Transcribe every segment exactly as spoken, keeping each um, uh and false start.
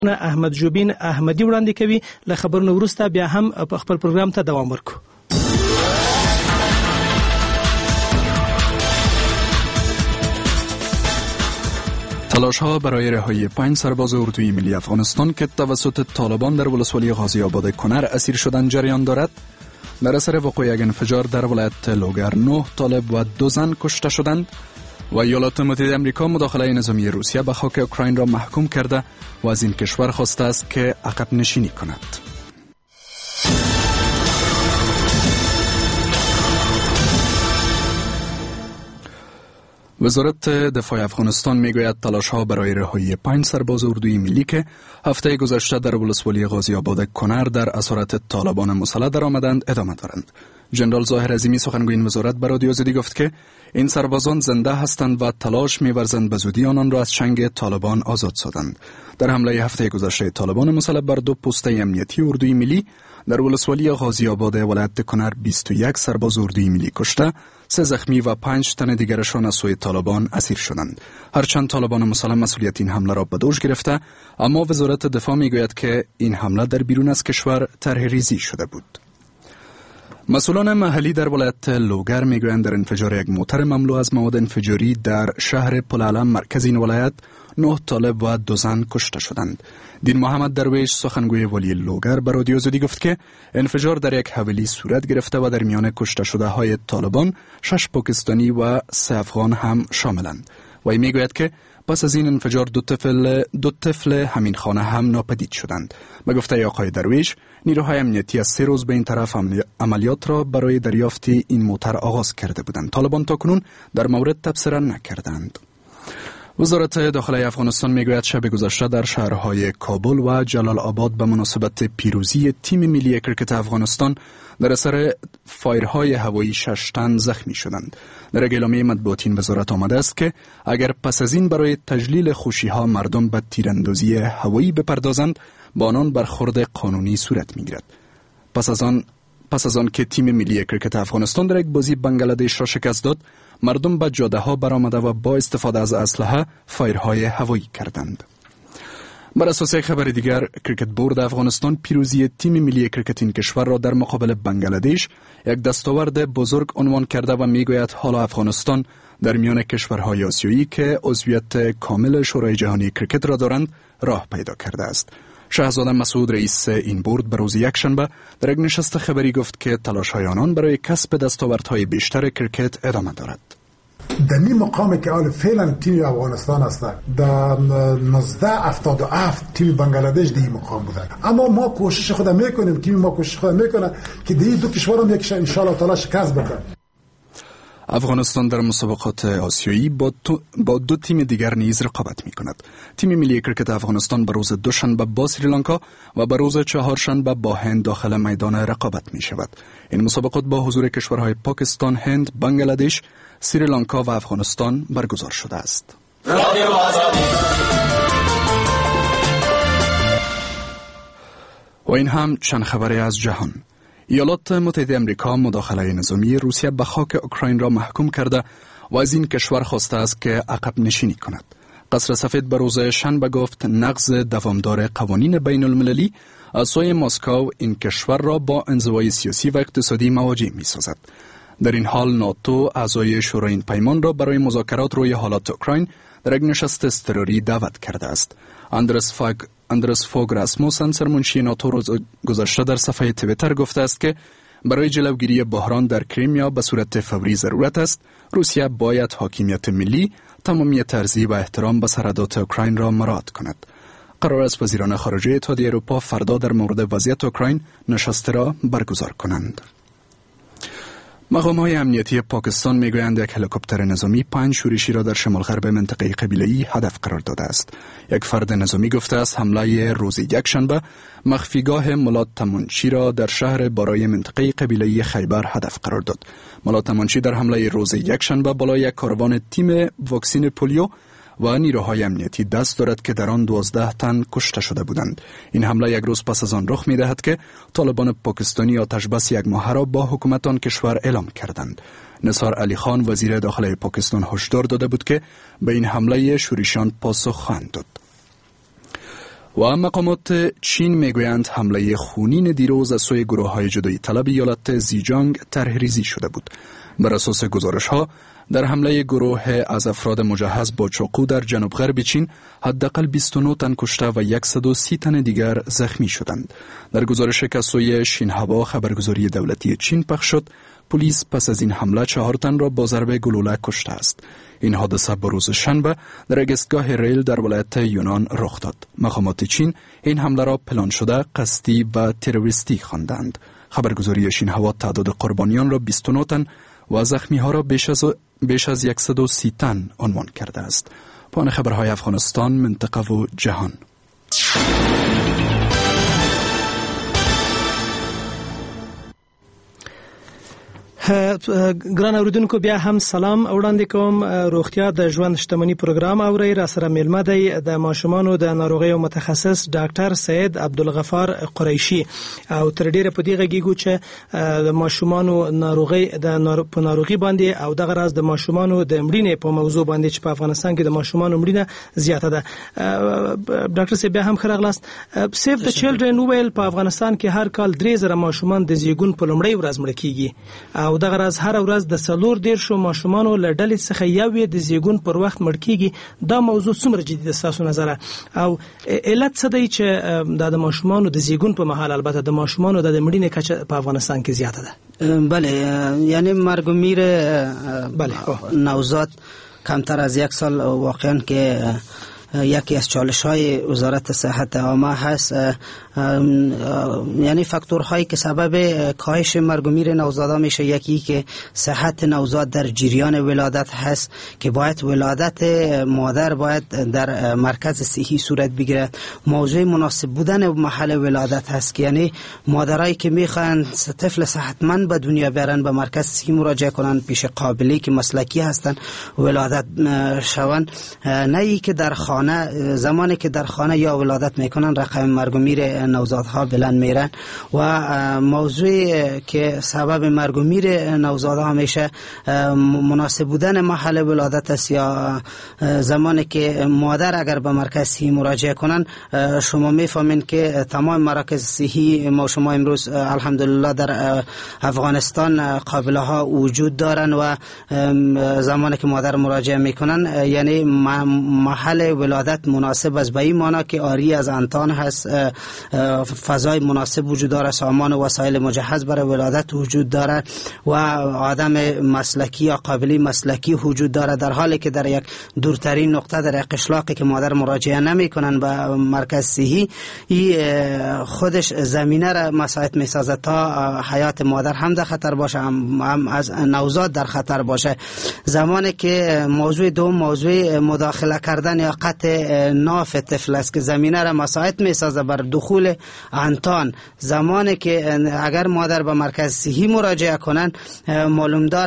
احمد جوبین احمدی وړاندې کوي. له خبرونو وروسته بیا هم په خپل پروګرام ته دوام ورکړو. تلاش‌ها برای رهایی پنج سرباز اردوی ملی افغانستان که توسط طالبان در ولسوالی غازی آباد کنر اسیر شدند جریان دارد. در اثر وقوع یک انفجار در ولایت لوگر نه طالب و دو زن کشته شدند و ایالات متحده آمریکا مداخله نظامی روسیه به خاک اوکراین را محکوم کرده و از این کشور خواسته است که عقب نشینی کند. وزارت دفاع افغانستان میگوید تلاش‌ها برای رهایی پنج سرباز اردوی ملی که هفته گذشته در ولسوالی غازی آباد کنر در اسارت طالبان مسلح درآمدند ادامه دارند. جنرال ظاهر عظیمی سخنگوی این وزارت به رادیو آزادی گفت که این سربازان زنده هستند و تلاش می‌ورزند به زودی آنان را از چنگ طالبان آزاد سازند. در حمله هفته گذشته طالبان مسلح بر دو پسته امنیتی اردوی ملی در ولسوالی غازی آباد ولایت کنر بیست و یک سرباز اردوی ملی کشته، سه زخمی و پنج تن دیگرشان از سوی طالبان اسیر شدند. هرچند طالبان مسلح مسئولیت این حمله را به دوش گرفته، اما وزارت دفاع میگوید که این حمله در بیرون از کشور طرح ریزی شده بود. مسئولان محلی در ولایت لوگر میگویند در انفجار یک موتر مملو از مواد انفجاری در شهر پلعلم مرکز این ولایت نه طالب و دو زن کشته شدند. دین محمد درویش سخنگوی ولی لوگر به رادیو آزادی گفت که انفجار در یک حویلی صورت گرفته و در میان کشته شده های طالبان شش پاکستانی و سه افغان هم شاملند. وی میگوید که پس از این انفجار دو طفل دو طفل همین خانه هم ناپدید شدند. به گفته آقای درویش، نیروهای امنیتی از سه روز به این طرف عملیات را برای دریافت این موتر آغاز کرده بودند. طالبان تاکنون در مورد تبصره نکردند. وزارت داخلی افغانستان میگوید شب گذشته در شهرهای کابل و جلال آباد به مناسبت پیروزی تیم ملی کرکت افغانستان در اثر فایرهای هوایی شش تن زخمی شدند. در اعلامیه مطبوعاتی وزارت آمده است که اگر پس از این برای تجلیل خوشی‌ها مردم به تیراندازی هوایی بپردازند، با آنان برخورد قانونی صورت میگیرد. پس از آن پس از آن که تیم ملی کرکت افغانستان در یک بازی بنگلادش را شکست داد، مردم به جاده ها برآمده و با استفاده از اسلحه فایرهای هوایی کردند. بر اساس خبر دیگر، کرکت بورد افغانستان پیروزی تیم ملی کرکت این کشور را در مقابل بنگلادش یک دستاورد بزرگ عنوان کرده و میگوید حالا افغانستان در میان کشورهای آسیایی که عضویت کامل شورای جهانی کرکت را دارند راه پیدا کرده است. شاهزاده مسعود رئیس این بورد به روز یکشنبه در یک نشست خبری گفت که تلاش‌های آنان برای کسب دستاوردهای بیشتر کرکت ادامه دارد. در این مقام که آل فعلا تیم افغانستان است، در نوزده هفتاد و هفت تیم بنگلادش در این مقام بوده، اما ما کوشش خود میکنیم، تیم ما کوشش خود میکنه که در این دو کشور هم یک ان شاء الله تعالی شکست بده. افغانستان در مسابقات آسیایی با, با دو تیم دیگر نیز رقابت می کند. تیم ملی کرکت افغانستان به روز دوشنبه با سریلانکا و به روز چهارشنبه با هند داخل میدان رقابت می شود. این مسابقات با حضور کشورهای پاکستان، هند، بنگلادش، سریلانکا و افغانستان برگزار شده است. و این هم چند خبری از جهان. ایالات متحده آمریکا مداخله نظامی روسیه به خاک اوکراین را محکوم کرده و از این کشور خواسته است که عقب نشینی کند. قصر سفید به روز شنبه گفت نقض دوامدار قوانین بین المللی از سوی مسکو این کشور را با انزوای سیاسی و اقتصادی مواجه می سازد. در این حال ناتو اعضای شورای این پیمان را برای مذاکرات روی حالات اوکراین در یک نشست اضطراری دعوت کرده است. اندرس فاگ اندرس فوگ راسموسن سرمنشی ناتو روز گذشته در صفحه توییتر گفته است که برای جلوگیری بحران در کریمیا به صورت فوری ضرورت است روسیه باید حاکمیت ملی، تمامیت ارضی و احترام به سرحدات اوکراین را مراعات کند. قرار است وزیران خارجه اتحادیه اروپا فردا در مورد وضعیت اوکراین نشست را برگزار کنند. مقام‌های امنیتی پاکستان میگویند یک هلیکوپتر نظامی پنج شورشی را در شمال غرب منطقه قبیله‌ای هدف قرار داده است. یک فرد نظامی گفته است حمله روز یکشنبه مخفیگاه ملا تمانچی را در شهر بارای منطقه قبیله‌ای خیبر هدف قرار داد. ملا تمانچی در حمله روز یکشنبه بالای یک کاروان تیم واکسین پولیو و نیروهای امنیتی دست دارد که در آن دوازده تن کشته شده بودند. این حمله یک روز پس از آن رخ می‌دهد که طالبان پاکستانی آتش بس یک ماهه را با حکومت آن کشور اعلام کردند. نثار علی خان وزیر داخلی پاکستان هشدار داده بود که به این حمله شورشیان پاسخ خواهند داد. و مقامات چین میگویند حمله خونین دیروز از سوی گروه‌های جدایی طلب ایالت زیجانگ طرح‌ریزی شده بود. بر اساس گزارش‌ها در حمله گروه از افراد مجهز با چاقو در جنوب غرب چین حداقل بیست و نه تن کشته و صد و سی تن دیگر زخمی شدند. در گزارش که از سوی شینهوا خبرگزاری دولتی چین پخش شد، پلیس پس از این حمله چهار تن را با ضربه گلوله کشته است. این حادثه به روز شنبه در اگستگاه ریل در ولایت یونان رخ داد. مقامات چین این حمله را پلان شده، قصدی و تروریستی خواندند. خبرگزاری شینهوا تعداد قربانیان را بیست و نه تن و زخمی ها را بیش از بیش از صد و سی تن عنوان کرده است. پایان خبرهای افغانستان، منطقه و جهان. ګران اوریدونکو، بیا هم سلام وړاندې کوم. روغتیا د ژوند شتمنۍ پروګرام اورئ. را سره میلمه دی د ماشومانو د ناروغیو متخصص ډاکټر سید عبدالغفار قریشي، او تر ډیره په دې غږیږو چې د ماشومانو ناروغي د په ناروغي باندې او دغه راز د ماشومانو د مړینې په موضوع باندې چې په افغانستان کې د ماشومانو مړینه زیاته ده. ډاکټر سید بیا هم ښه راغلاست. سیف د چیلډرن ویل په افغانستان کې هر کال درې زره ماشومان د زیږون په لومړۍ ورځ مړه کیږي، او دغه راز هر ورځ د څلور دیرشو ماشومانو له ډلې څخه یو یې د زیږون پر وخت مړ کیږي. دا موضوع څومره جدي ده ستاسو نظره، او علت څه دی چې د ماشومانو د زیږون په مهال البته د ماشومانو د مړینې کچه په افغانستان کې زیاته ده؟ بله، یعنی مرگ و میر بله نوزاد کمتر از یک سال واقعا که یکی از چالش های وزارت صحت عامه هست. یعنی فاکتورهایی که سبب کاهش مرگ و میر نوزادان میشه، یکی که صحت نوزاد در جریان ولادت هست که باید ولادت مادر باید در مرکز صحی صورت بگیره. موضوع مناسب بودن محل ولادت هست که یعنی مادرایی که میخوان طفل صحتمند به دنیا بیارن به مرکز صحی مراجعه کنن، پیش قابلی که مسلکی هستن ولادت شون، نه ای که در خانه زمانی که در خانه یا ولادت میکنن رقم مرگ و میر نوزادها بلند میرن. و موضوعی که سبب مرگ و میر نوزادها میشه مناسب بودن محل ولادت است، یا زمانی که مادر اگر به مرکز صحی مراجعه کنن. شما میفهمین که تمام مراکز صحی ما شما امروز الحمدلله در افغانستان قابله ها وجود دارن و زمانی که مادر مراجعه میکنن یعنی محل ولادت مناسب است، به این معنی که آری از انتان هست، فضای مناسب وجود داره، سامان و وسایل مجهز برای ولادت وجود داره و آدم مسلکی یا قابلی مسلکی وجود داره، در حالی که در یک دورترین نقطه در یک قشلاقی که مادر مراجعه نمی کنن به مرکز صحی، این خودش زمینه را مساعد می سازه تا حیات مادر هم در خطر باشه، هم, هم از نوزاد در خطر باشه. زمانی که موضوع دوم موضوع مداخله کردن یا قطع ناف طفل است که زمینه را مساعد می سازه بر دخول انتان. زمانی که اگر مادر به مرکز صحی مراجعه کنن، معلوم دار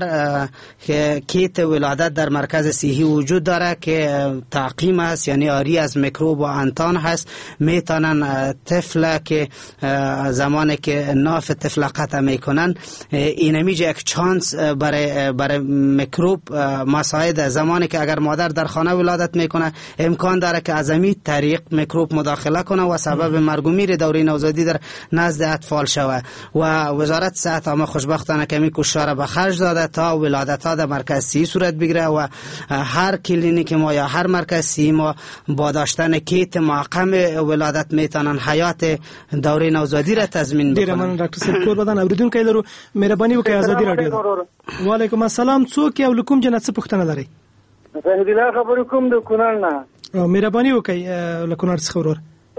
که کیت ولادت در مرکز صحی وجود داره که تعقیم است، یعنی آری از میکروب و انتان هست. میتونن طفل که زمانی که ناف طفل قطع میکنن اینمیج یک چانس برای برای میکروب مساعد. زمانی که اگر مادر در خانه ولادت میکنه امکان داره که از این طریق میکروب مداخله کنه و سبب مرگ و میر دوره نوزادی در نزد اطفال شوه. و وزارت صحت عامه خوشبختانه کمی کوشش به خرج داده تا ولادت ها در مرکز صحی صورت بگیره و هر کلینیک ما یا هر مرکز صحی ما با داشتن کیت معقم ولادت میتونن حیات دوره نوزادی را تضمین بکنن. ډیر مننه ډاکټر صاحب. کور بدن اوریدونکو لرو، مهرباني وکړئ ازادي رادیو. وعلیکم السلام. څوک یو لکوم جنت څه پوښتنه لري؟ زه دې لا خبرې کوم د کونړ نه. مهرباني وکړئ له کونړ څخه ورور.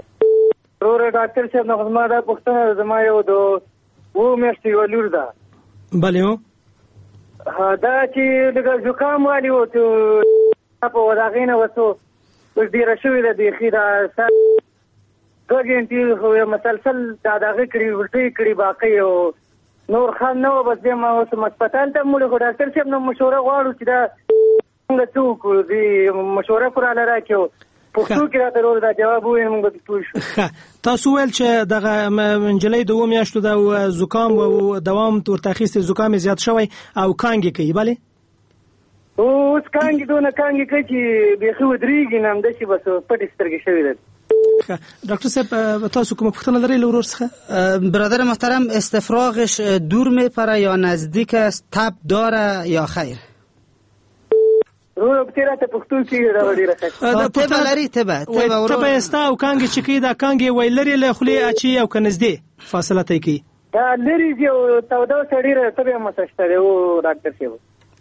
ورور ډاکټر صاحب نو زما دا پوښتنه زما یو د و میاشتې یوه لور ده. بله هو دا چې لږه زکام والی و په وداغې نه وڅو اوس ډېره شوې ده بیخي دا دوه ګنټې خو مسلسل دا دغه کړي الټۍ کړي باقي او نور خان نه و. بس بیا ما اوس هسپتال ته موړې خو ډاکټر صاحب نه مشوره غواړو چې دا څنګه څه وکړو، دې مشوره خو راله راکړو پښتو کې راته ورور دا جواب وویل موږ به پوه شو. تاسو ویل چې دغه نجلۍ د اوه میاشتو د زکام و دوام ورته اخیستی، زکام یې زیات شوی او کانګې کوي. بلې اوس کانګې دونه کانګې کوي چې بیخي ودرېږي نه، همداسې بس پټې سترګې شوې ده. ډاکټر صاحب تاسو کوم پوښتنه لرئ له ورور څخه؟ برادر محترم استفراغش دور میپره یا نزدیک است؟ تب داره یا خیر؟ ورور بتیره ته پښتو کې راوړي راځي تب لري تب تب تب استا او کانګ چې کی دا کانګ ویلری له خلی اچي او کنزدي فاصله ته کی دا لري یو تاودا سړی راته مسشتره او ډاکټر صاحب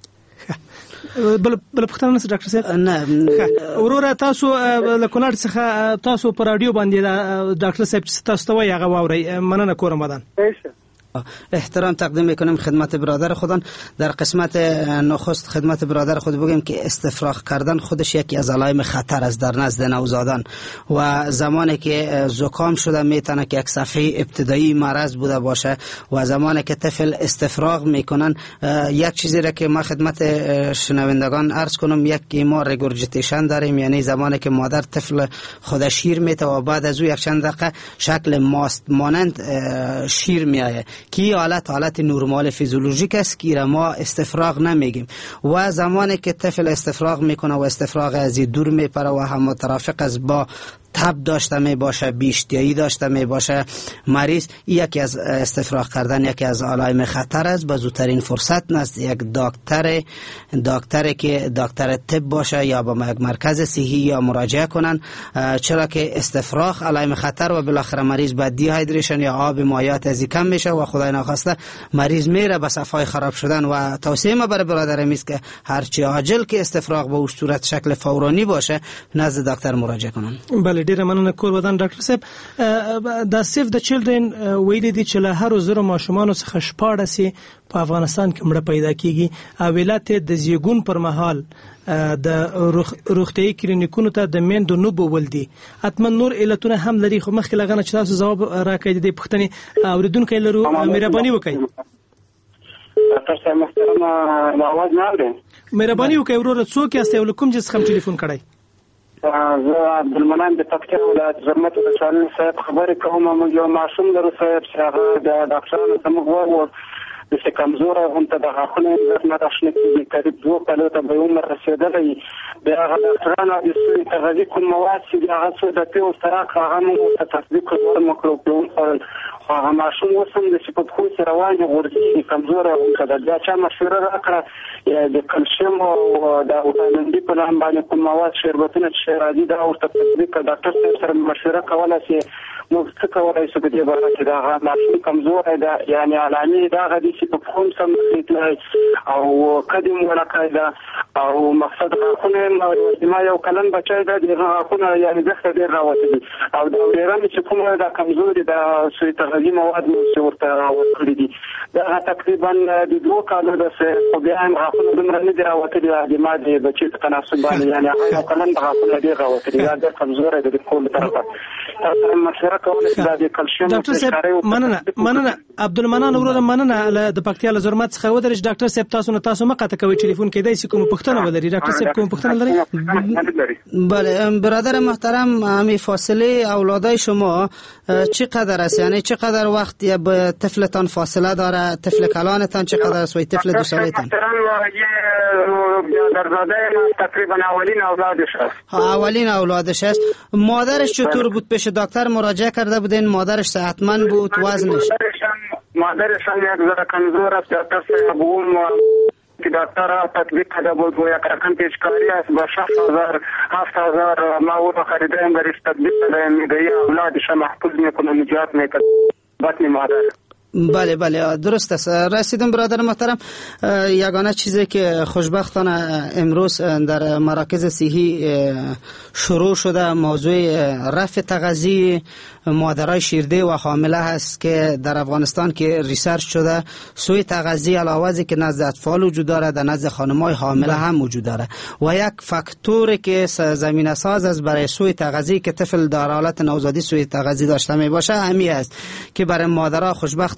بل بل پښتنه نس ډاکټر صاحب نه ورور تاسو له کونړ څخه تاسو پر رادیو باندې ډاکټر صاحب تاسو ته وایي هغه واوري مننه کوم مدان احترام تقدیم میکنم خدمت برادر خودان. در قسمت نخست خدمت برادر خود بگیم که استفراغ کردن خودش یکی از علائم خطر است در نزد نوزادان و زمانی که زکام شده میتونه که یک صفحه ابتدایی مرض بوده باشه و زمانی که طفل استفراغ میکنن یک چیزی را که ما خدمت شنوندگان عرض کنم، یک ما رگورجیتیشن داریم، یعنی زمانی که مادر طفل خود شیر میته و بعد از او یک چند دقیقه شکل ماست مانند شیر میآید که حالت حالت نرمال فیزیولوژیک است که ما استفراغ نمیگیم. و زمانی که طفل استفراغ میکنه و استفراغ از دور میپره و هم مترافق است با تب داشته می باشه، بیشتیایی داشته می باشه مریض، یکی از استفراغ کردن یکی از علائم خطر است. به زودترین فرصت نزد یک دکتر دکتری که دکتر طب باشه یا به یک مرکز صحی یا مراجعه کنن، چرا که استفراغ علائم خطر و بالاخره مریض به دیهایدریشن یا آب مایعات از کم میشه و خدای ناخواسته مریض میره به صفای خراب شدن. و توصیه ما برای برادرم است که هرچی عاجل که استفراغ به صورت شکل فورانی باشه نزد دکتر مراجعه کنن. بله ډیره مننه کور ودان ډاکټر صاحب. د سیف د چلډرن ویلي دي چې له هر زره ماشومانو څخه شپاړس په افغانستان کې مړه پیدا کیږي او ولایت د زیګون پر مهال د روغتيایي کلینیکونو ته د میندو نو بول دي. اتمن نور علتونه هم لري، خو مخکې لغنه چې تاسو ځواب راکړئ د پښتنې اوریدونکو لرو مهرباني وکړئ. ډاکټر صاحب محترم आवाज نه اوري، مهرباني وکړئ ورور څوک یاست او کوم جنس څخه ټلیفون کړئ؟ زه عبدالمنان د پکتیا ولایت زرمت د چالن صاحب خبرې کوم. موږ یو معصوم درو صاحب چې هغه د ډاکټرانو ته موږ وایو د څه کمزوره هم ته د غاښونو عزت نه تشنه کېږي، قریب دوه کالو ته به عمر رسېدلی. بیا هغه ډاکټرانو د سوی تغذي کوم مواد چې د هغه څه د پیو سراک هغه موږ ورته تصدیق کړو مکړو پیو خوړل. هغه ماشوم اوس هم د چې په پښو کې روان دي غورځېږي کمزوره هم که ده. بیا چا مشوره راکړه د کلسیم او د ویټامین ډي په نام باندې کوم مواد شربتونه چې راځي دا ورته تصدیق کړه. ډاکټر صاحب سره مشوره کوله چې موږ څه کولی شو په دې باره کې. د هغه ماشوم کمزوری ده، یعنې علامې د هغه دي چې په پښو هم سم نشي تللی او قد یې ولکی ده او مقصد غاښونه یې ما یو کلن بچی ده، د هغه غاښونه یعنې دښته ډېر راوتلي او د اورېرم چې کومه دا کمزوري د سوی تغذي مواد مو چې ورته ورکړي دي د هغه تقریبا د دوه کالو ده، خو بیا هم غاښونه دومره نه دي راوتلي د ما د بچي په تناسب باندې، یعنې هغه یو کلن د غاښونه ډېر راوتلي دا ډېر کمزوری ده د پښو له طرفه. تاسو سره مشوره کوله چې دا د کلسیم ډاکټر صاحب مننه مننه عبدالمنان وروره مننه د پکتیا له زرمت څخه ودرېږ. ډاکټر صاحب تاسو نه تاسو مه قطع کوئ ټلیفون کېدای شي کوم پوښتنه ولري. ډاکټر صاحب کوم پوښتنه لري؟ بله برادر محترم، همین فاصله اولادای شما چقدر است؟ یعنی چقدر وقت به طفلتان فاصله داره؟ طفل کلانتان چقدر است و طفل دو سالتان؟ تقریبا اولین اولادش است. اولین اولادش است. مادرش چطور بود؟ پیش دکتر مراجعه کرده بودین؟ مادرش صحتمند بود؟ وزنش؟ مادرش هم یک ذره کمزور است. دکتر صاحب اون که دکتر تطبیق کرده بود و یک رقم پیشکاری است با شصت هزار هفت هزار ما او را خریدیم برش تطبیق کرده میده اولادش محفوظ میکنه نجات میکنه بطن مادر. بله بله درست است. رسیدم برادر محترم. یگانه چیزی که خوشبختانه امروز در مراکز صحی شروع شده موضوع رفع تغذیه مادرای شیرده و حامله هست که در افغانستان که ریسرچ شده سوی تغذیه علاوه از که نزد اطفال وجود داره در نزد خانم‌های حامله هم وجود داره و یک فاکتوری که زمینه ساز است برای سوی تغذیه که طفل در حالت نوزادی سوی تغذیه داشته می باشه همین است که برای مادرها خوشبختانه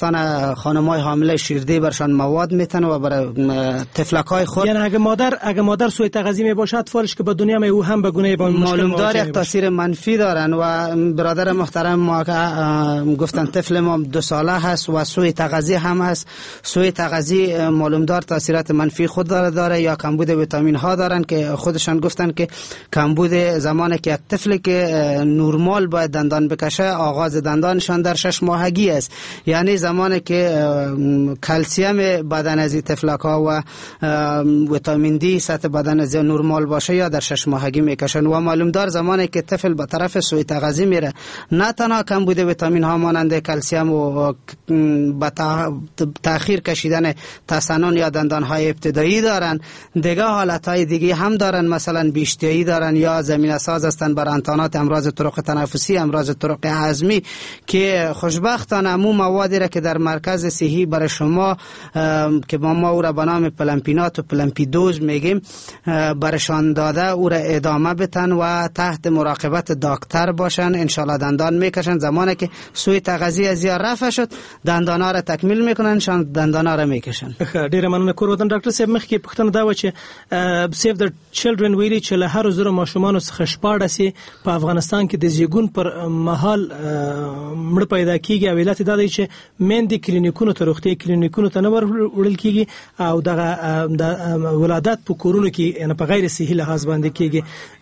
افغانستان خانم‌های حامله شیردی برشان مواد میتن و برای طفلک‌های خود، یعنی اگه مادر اگه مادر سوء تغذیه می باشد فالش که به دنیا می او هم به گونه با معلوم داره یک تاثیر منفی دارن. و برادر محترم ما گفتن طفل ما دو ساله هست و سوء تغذیه هم هست. سوء تغذیه معلوم دار تاثیرات منفی خود داره, داره یا کمبود ویتامین ها دارن که خودشان گفتن که کمبود زمانی که یک طفل که نورمال باید دندان بکشه آغاز دندانشان در شش ماهگی است، یعنی زمانی که کلسیم بدن از طفلک ها و ویتامین دی سطح بدن از نورمال باشه یا در شش ماهگی میکشن. و معلوم دار زمانی که طفل به طرف سوء تغذیه میره نه تنها کمبود ویتامین ها مانند کلسیم و با تأخیر کشیدن تسنن یا دندان های ابتدایی دارن، دیگه حالت های دیگه هم دارن، مثلا بیشتری دارن یا زمینه ساز هستن بر انتانات امراض طرق تنفسی، امراض طرق هضمی که خوشبختانه امو موادی را که در مرکز صحی برای شما که ما ما او را به نام پلمپینات و پلمپیدوز میگیم برشان داده او را ادامه بتن و تحت مراقبت دکتر باشن. انشالله دندان میکشن، زمانی که سوء تغذیه از یا رفع شد دندانا را تکمیل میکنن، شان دندانا را میکشن. ډیره مننه کورودن ډاکټر صاحب. مخکې پوښتنه دا و چې سیف د چلډرن ویلي چې له هر زره ماشومانو څخه شپاړس په افغانستان کې د زیږون پر مهال مړه پیدا کیږي او علت دا دی چې میندې کلینیکونو ته روغتي کلینیکونو ته نه وړل کیږي او دغه د ولادت په کورونو کې یعنی په غیر صحي لحاظ باندې کیږي.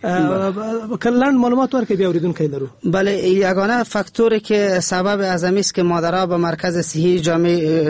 کله معلومات ورکړئ بیا اوریدونکو لرو. بله، یگانه فاکتوری که سبب اعظمی است که مادرها به مرکز صحی جامع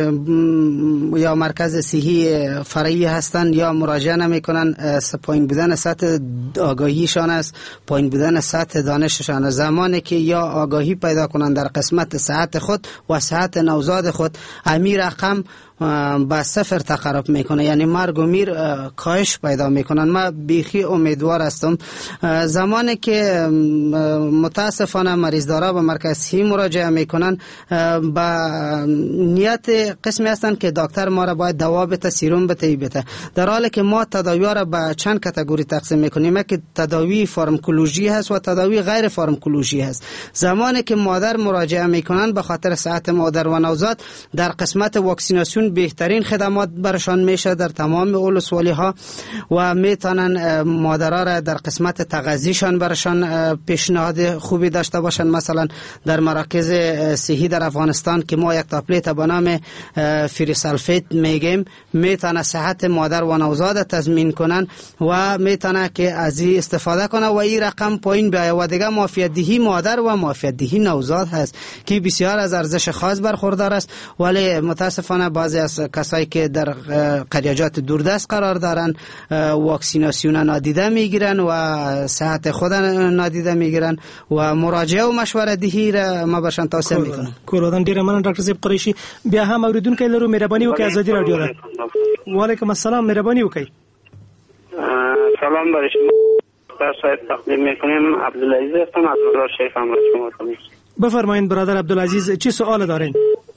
یا مرکز صحی فرعی هستند یا مراجعه نمیکنن پایین بودن سطح آگاهیشان است، پایین بودن سطح دانششان. زمانی که یا آگاهی پیدا کنند در قسمت صحت خود و صحت نوزاد خود، امی رقم با صفر تقرب میکنه، یعنی مرگ و میر کاهش پیدا میکنن. ما بیخی امیدوار هستم زمانی که متاسفانه مریض دارا به مرکز صحی مراجعه میکنن با نیت قسمی هستن که دکتر ما را باید دوا بده، سیروم بده بده، در حالی که ما تداوی را به چند کاتگوری تقسیم میکنیم که تداوی فارمکولوژی هست و تداوی غیر فارمکولوژی هست. زمانی که مادر مراجعه میکنن به خاطر صحت مادر و نوزاد در قسمت واکسیناسیون بهترین خدمات برشان میشه در تمام ولسوالی ها و میتونن مادرها را در قسمت تغذیشان برشان پیشنهاد خوبی داشته باشن. مثلا در مراکز صحی در افغانستان که ما یک تابلت به نام فریسالفیت میگیم میتونه صحت مادر و نوزاد تضمین کنن و میتونه که از این استفاده کنه و این رقم پایین بیاید. و دیگه معافیت دهی مادر و معافیت دهی نوزاد هست که بسیار از ارزش خاص برخوردار است، ولی متاسفانه بعضی از کسایی که در قریجات دوردست قرار دارن واکسیناسیون نادیده میگیرن و صحت خود نادیده میگیرن و مراجعه و مشوره دهی را ما برشان توصیه میکنم. کورودن ډیره مننه ډاکټر صاحب قریشي. بیا هم اوریدونکو لرو، مهرباني وکړئ ازادي رادیو ده. وعلیکم السلام، مهرباني وکړئ. سلام بر شما در صاحب تقدیم میکنیم. عبدالعزیز هستم از مزار شریف امروز شما تونید. بفرمایید برادر عبدالعزیز، چی سوال دارین؟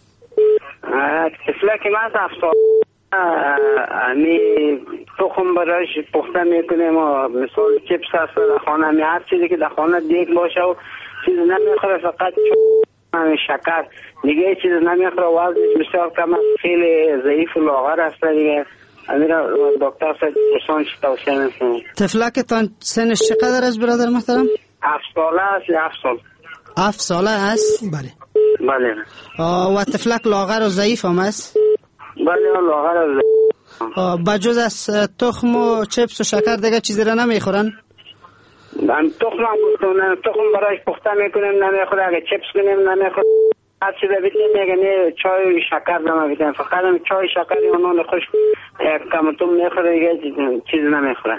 طفلک ما از افسار امی تخم برایش پخته میکنیم و مثال چپس هست در خانه می هر چیزی که در خانه دیگ باشه و چیز نمیخوره، فقط شکر دیگه چیز نمیخوره، وزنش بسیار کم است، خیلی ضعیف و لاغر است دیگه. امیرا دکتر صاحب پرسان چی توصیه میکنم؟ طفلکتان سنش چقدر است برادر محترم؟ هفت ساله است یا هفت سال؟ هفت ساله است؟ بله بله. و طفلک لاغر و ضعیف هم است؟ بله لاغر و ضعیف. بجز از تخم و چپس و شکر دیگه چیزی را نمیخورن؟ من تخم هم گفتم، تخم برایش پخته میکنیم نمیخوره، اگه چپس کنیم نمیخوره، هر چیز بیتیم میگه نه چای و شکر دم بیتیم، فقط هم چای شکری و نان خوش کمتون میخوره، دیگه چیز نمیخوره.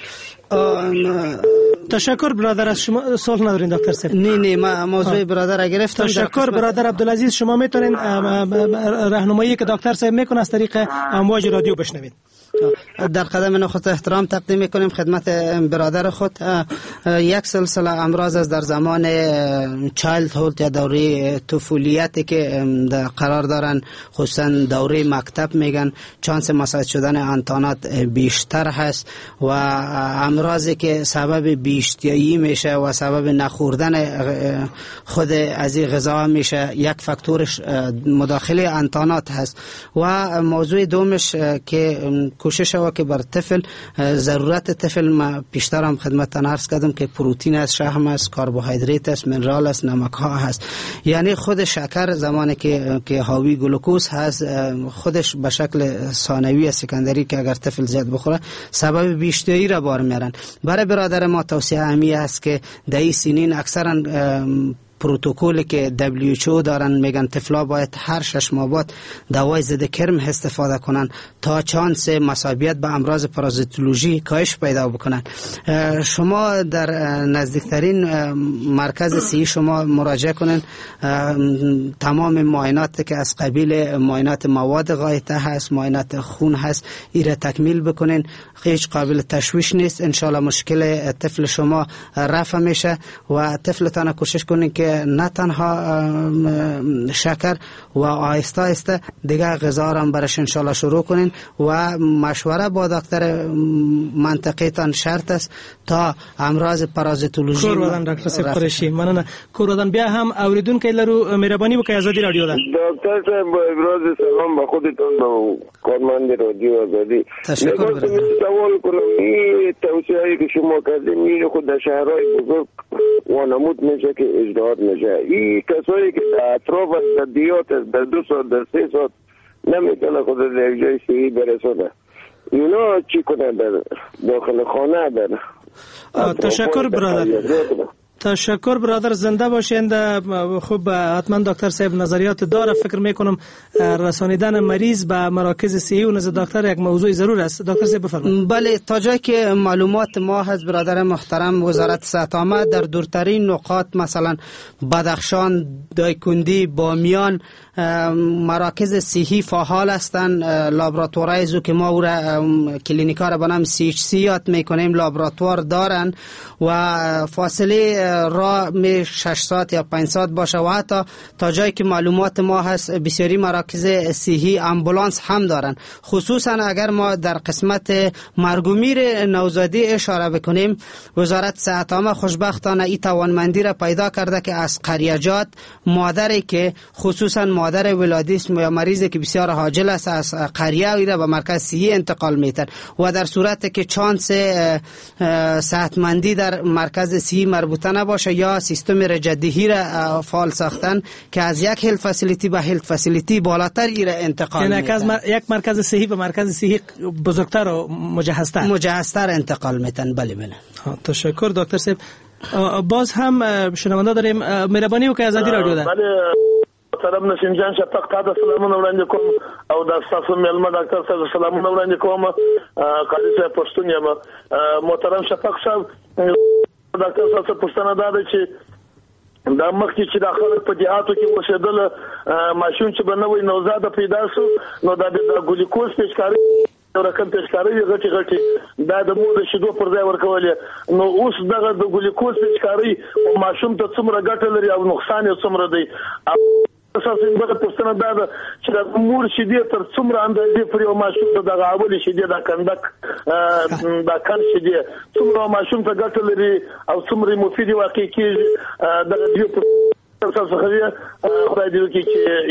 تشکر برادر، از شما سوال ندارین دکتر صاحب؟ نه نه ما موضوع برادر را گرفتم. تشکر برادر عبدالعزیز. شما میتونین راهنمایی که دکتر صاحب میکنه از طریق امواج رادیو بشنوید. در قدم نخست احترام تقدیم میکنیم خدمت برادر خود. یک سلسله امراض از در زمان چایلد هولد یا دوره طفولیتی که قرار دارن، خصوصا دوره مکتب میگن، چانس مساعد شدن انتانات بیشتر هست و امراضی که سبب بیش بی‌اشتیایی میشه و سبب نخوردن خود از این غذا میشه. یک فاکتورش مداخله انتانات هست. و موضوع دومش که کوشش و که بر طفل ضرورت طفل ما پیشتر هم خدمتتان عرض کردم که پروتئین است، شحم است، کربوهیدرات است، منرال است، نمک ها هست. یعنی خود شکر زمانی که که حاوی گلوکوز هست خودش به شکل ثانوی سکندری که اگر طفل زیاد بخوره سبب بیشتری را بار میارن. برای برادر ما توصیه همی است که در این سنین اکثرا پروتکلی که دبلیو اچ او دارن میگن طفلا باید هر شش ماه بعد دوای ضد کرم استفاده کنن تا چانس مصابیت به امراض پارازیتولوژی کاهش پیدا بکنن. شما در نزدیکترین مرکز صحی شما مراجعه کنن، تمام معاینات که از قبیل معاینات مواد غایطه هست، معاینات خون هست، ایره تکمیل بکنین. هیچ قابل تشویش نیست. انشالله مشکل طفل شما رفع میشه و طفلتان کوشش کنین که نه تنها شکر و آهسته آهسته دیگه غذا را برش انشالله شروع کنین و مشوره با دکتر منطقه تان شرط است تا امراض پارازیتولوژی. کور ودان دکتر صاحب قریشی مننه. کور ودان بیا هم اوریدونکو لرو مهربانی وکړئ آزادی رادیو ده. دکتر صاحب ابراز سلام به خودتون و کارمند رادیو آزادی. تشکر برادر. سوال کنم این توصیه‌ای که شما کردین این خود در شهرهای بزرگ وانمود میشه که اجتهاد میشه. این کسایی که در اطراف در دیات در دو ساعت در سه ساعت نمیتونه خود در یک جای صحیح برسونه، اینا چی کنه در داخل خانه در تشکر برادر. تشکر برادر، زنده باشند. خوب حتما دکتر صاحب نظریات داره. فکر میکنم رسانیدن مریض به مراکز صحی و نزد دکتر یک موضوع ضرور است. دکتر صاحب بفرمایید. بله، تا جایی که معلومات ما هست برادر محترم، وزارت صحت عامه در دورترین نقاط مثلا بدخشان، دایکندی، بامیان مراکز صحی فعال هستند. لابراتوارای زو که ما او را کلینیکا را به نام سی اچ سی یاد میکنیم لابراتوار دارن و فاصله راه می شش ساعت یا پنج ساعت باشه و حتی تا جایی که معلومات ما هست بسیاری مراکز صحی امبولانس هم دارن. خصوصا اگر ما در قسمت مرگ و میر نوزادی اشاره بکنیم، وزارت صحت عامه خوشبختانه این توانمندی را پیدا کرده که از قریجات مادری که خصوصا مادر ولادیسم یا مریضی که بسیار عاجل است از قریه وی را به مرکز صحی انتقال میتن و در صورت که چانس صحتمندی در مرکز صحی مربوطه نباشه یا سیستم رجدهی را فعال ساختن که از یک هلت فسیلیتی به هلت فسیلیتی بالاتر ای را انتقال یعنی میتن. یک مرکز صحی به مرکز صحی بزرگتر و مجهزتر مجهزتر انتقال میتن. بله بله. تشکر دکتر صاحب. باز هم شنونده داریم. مهربانی وکړئ آزادی رادیو ده. بله محترم نسیم جان شفق تا د سلامونه وړاندې کوم او د تاسو مېلمه ډاکټر صاحب سلامونه وړاندې کوم. قاضي صاحب پښتون یم. محترم شفق صاحب ډاکټر صاحب پښتنه دا ده چې دا مخکې چې د خلک په دیهاتو کې اوسېدل ماشوم چې به نوی نوزاده پیدا شو نو دا د ګلوکوز پیچکاري یو رقم پیچکاري غټي غټي دا د مور د شیدو پر ځای ورکولې نو اوس دغه د ګلوکوز پیچکاري ماشوم ته څومره ګټه لري او نقصان یې څومره دی. اساسي بل پښتنه دا چې د مور شیدې تر څومره اندازې پر یو ماشوم ته د غاولې شیدې د کندک د کن شیدې څومره ماشوم ته ګټه لري او څومره مفیدې واقع کیږي د دې تاسو خو خدای دې وکړي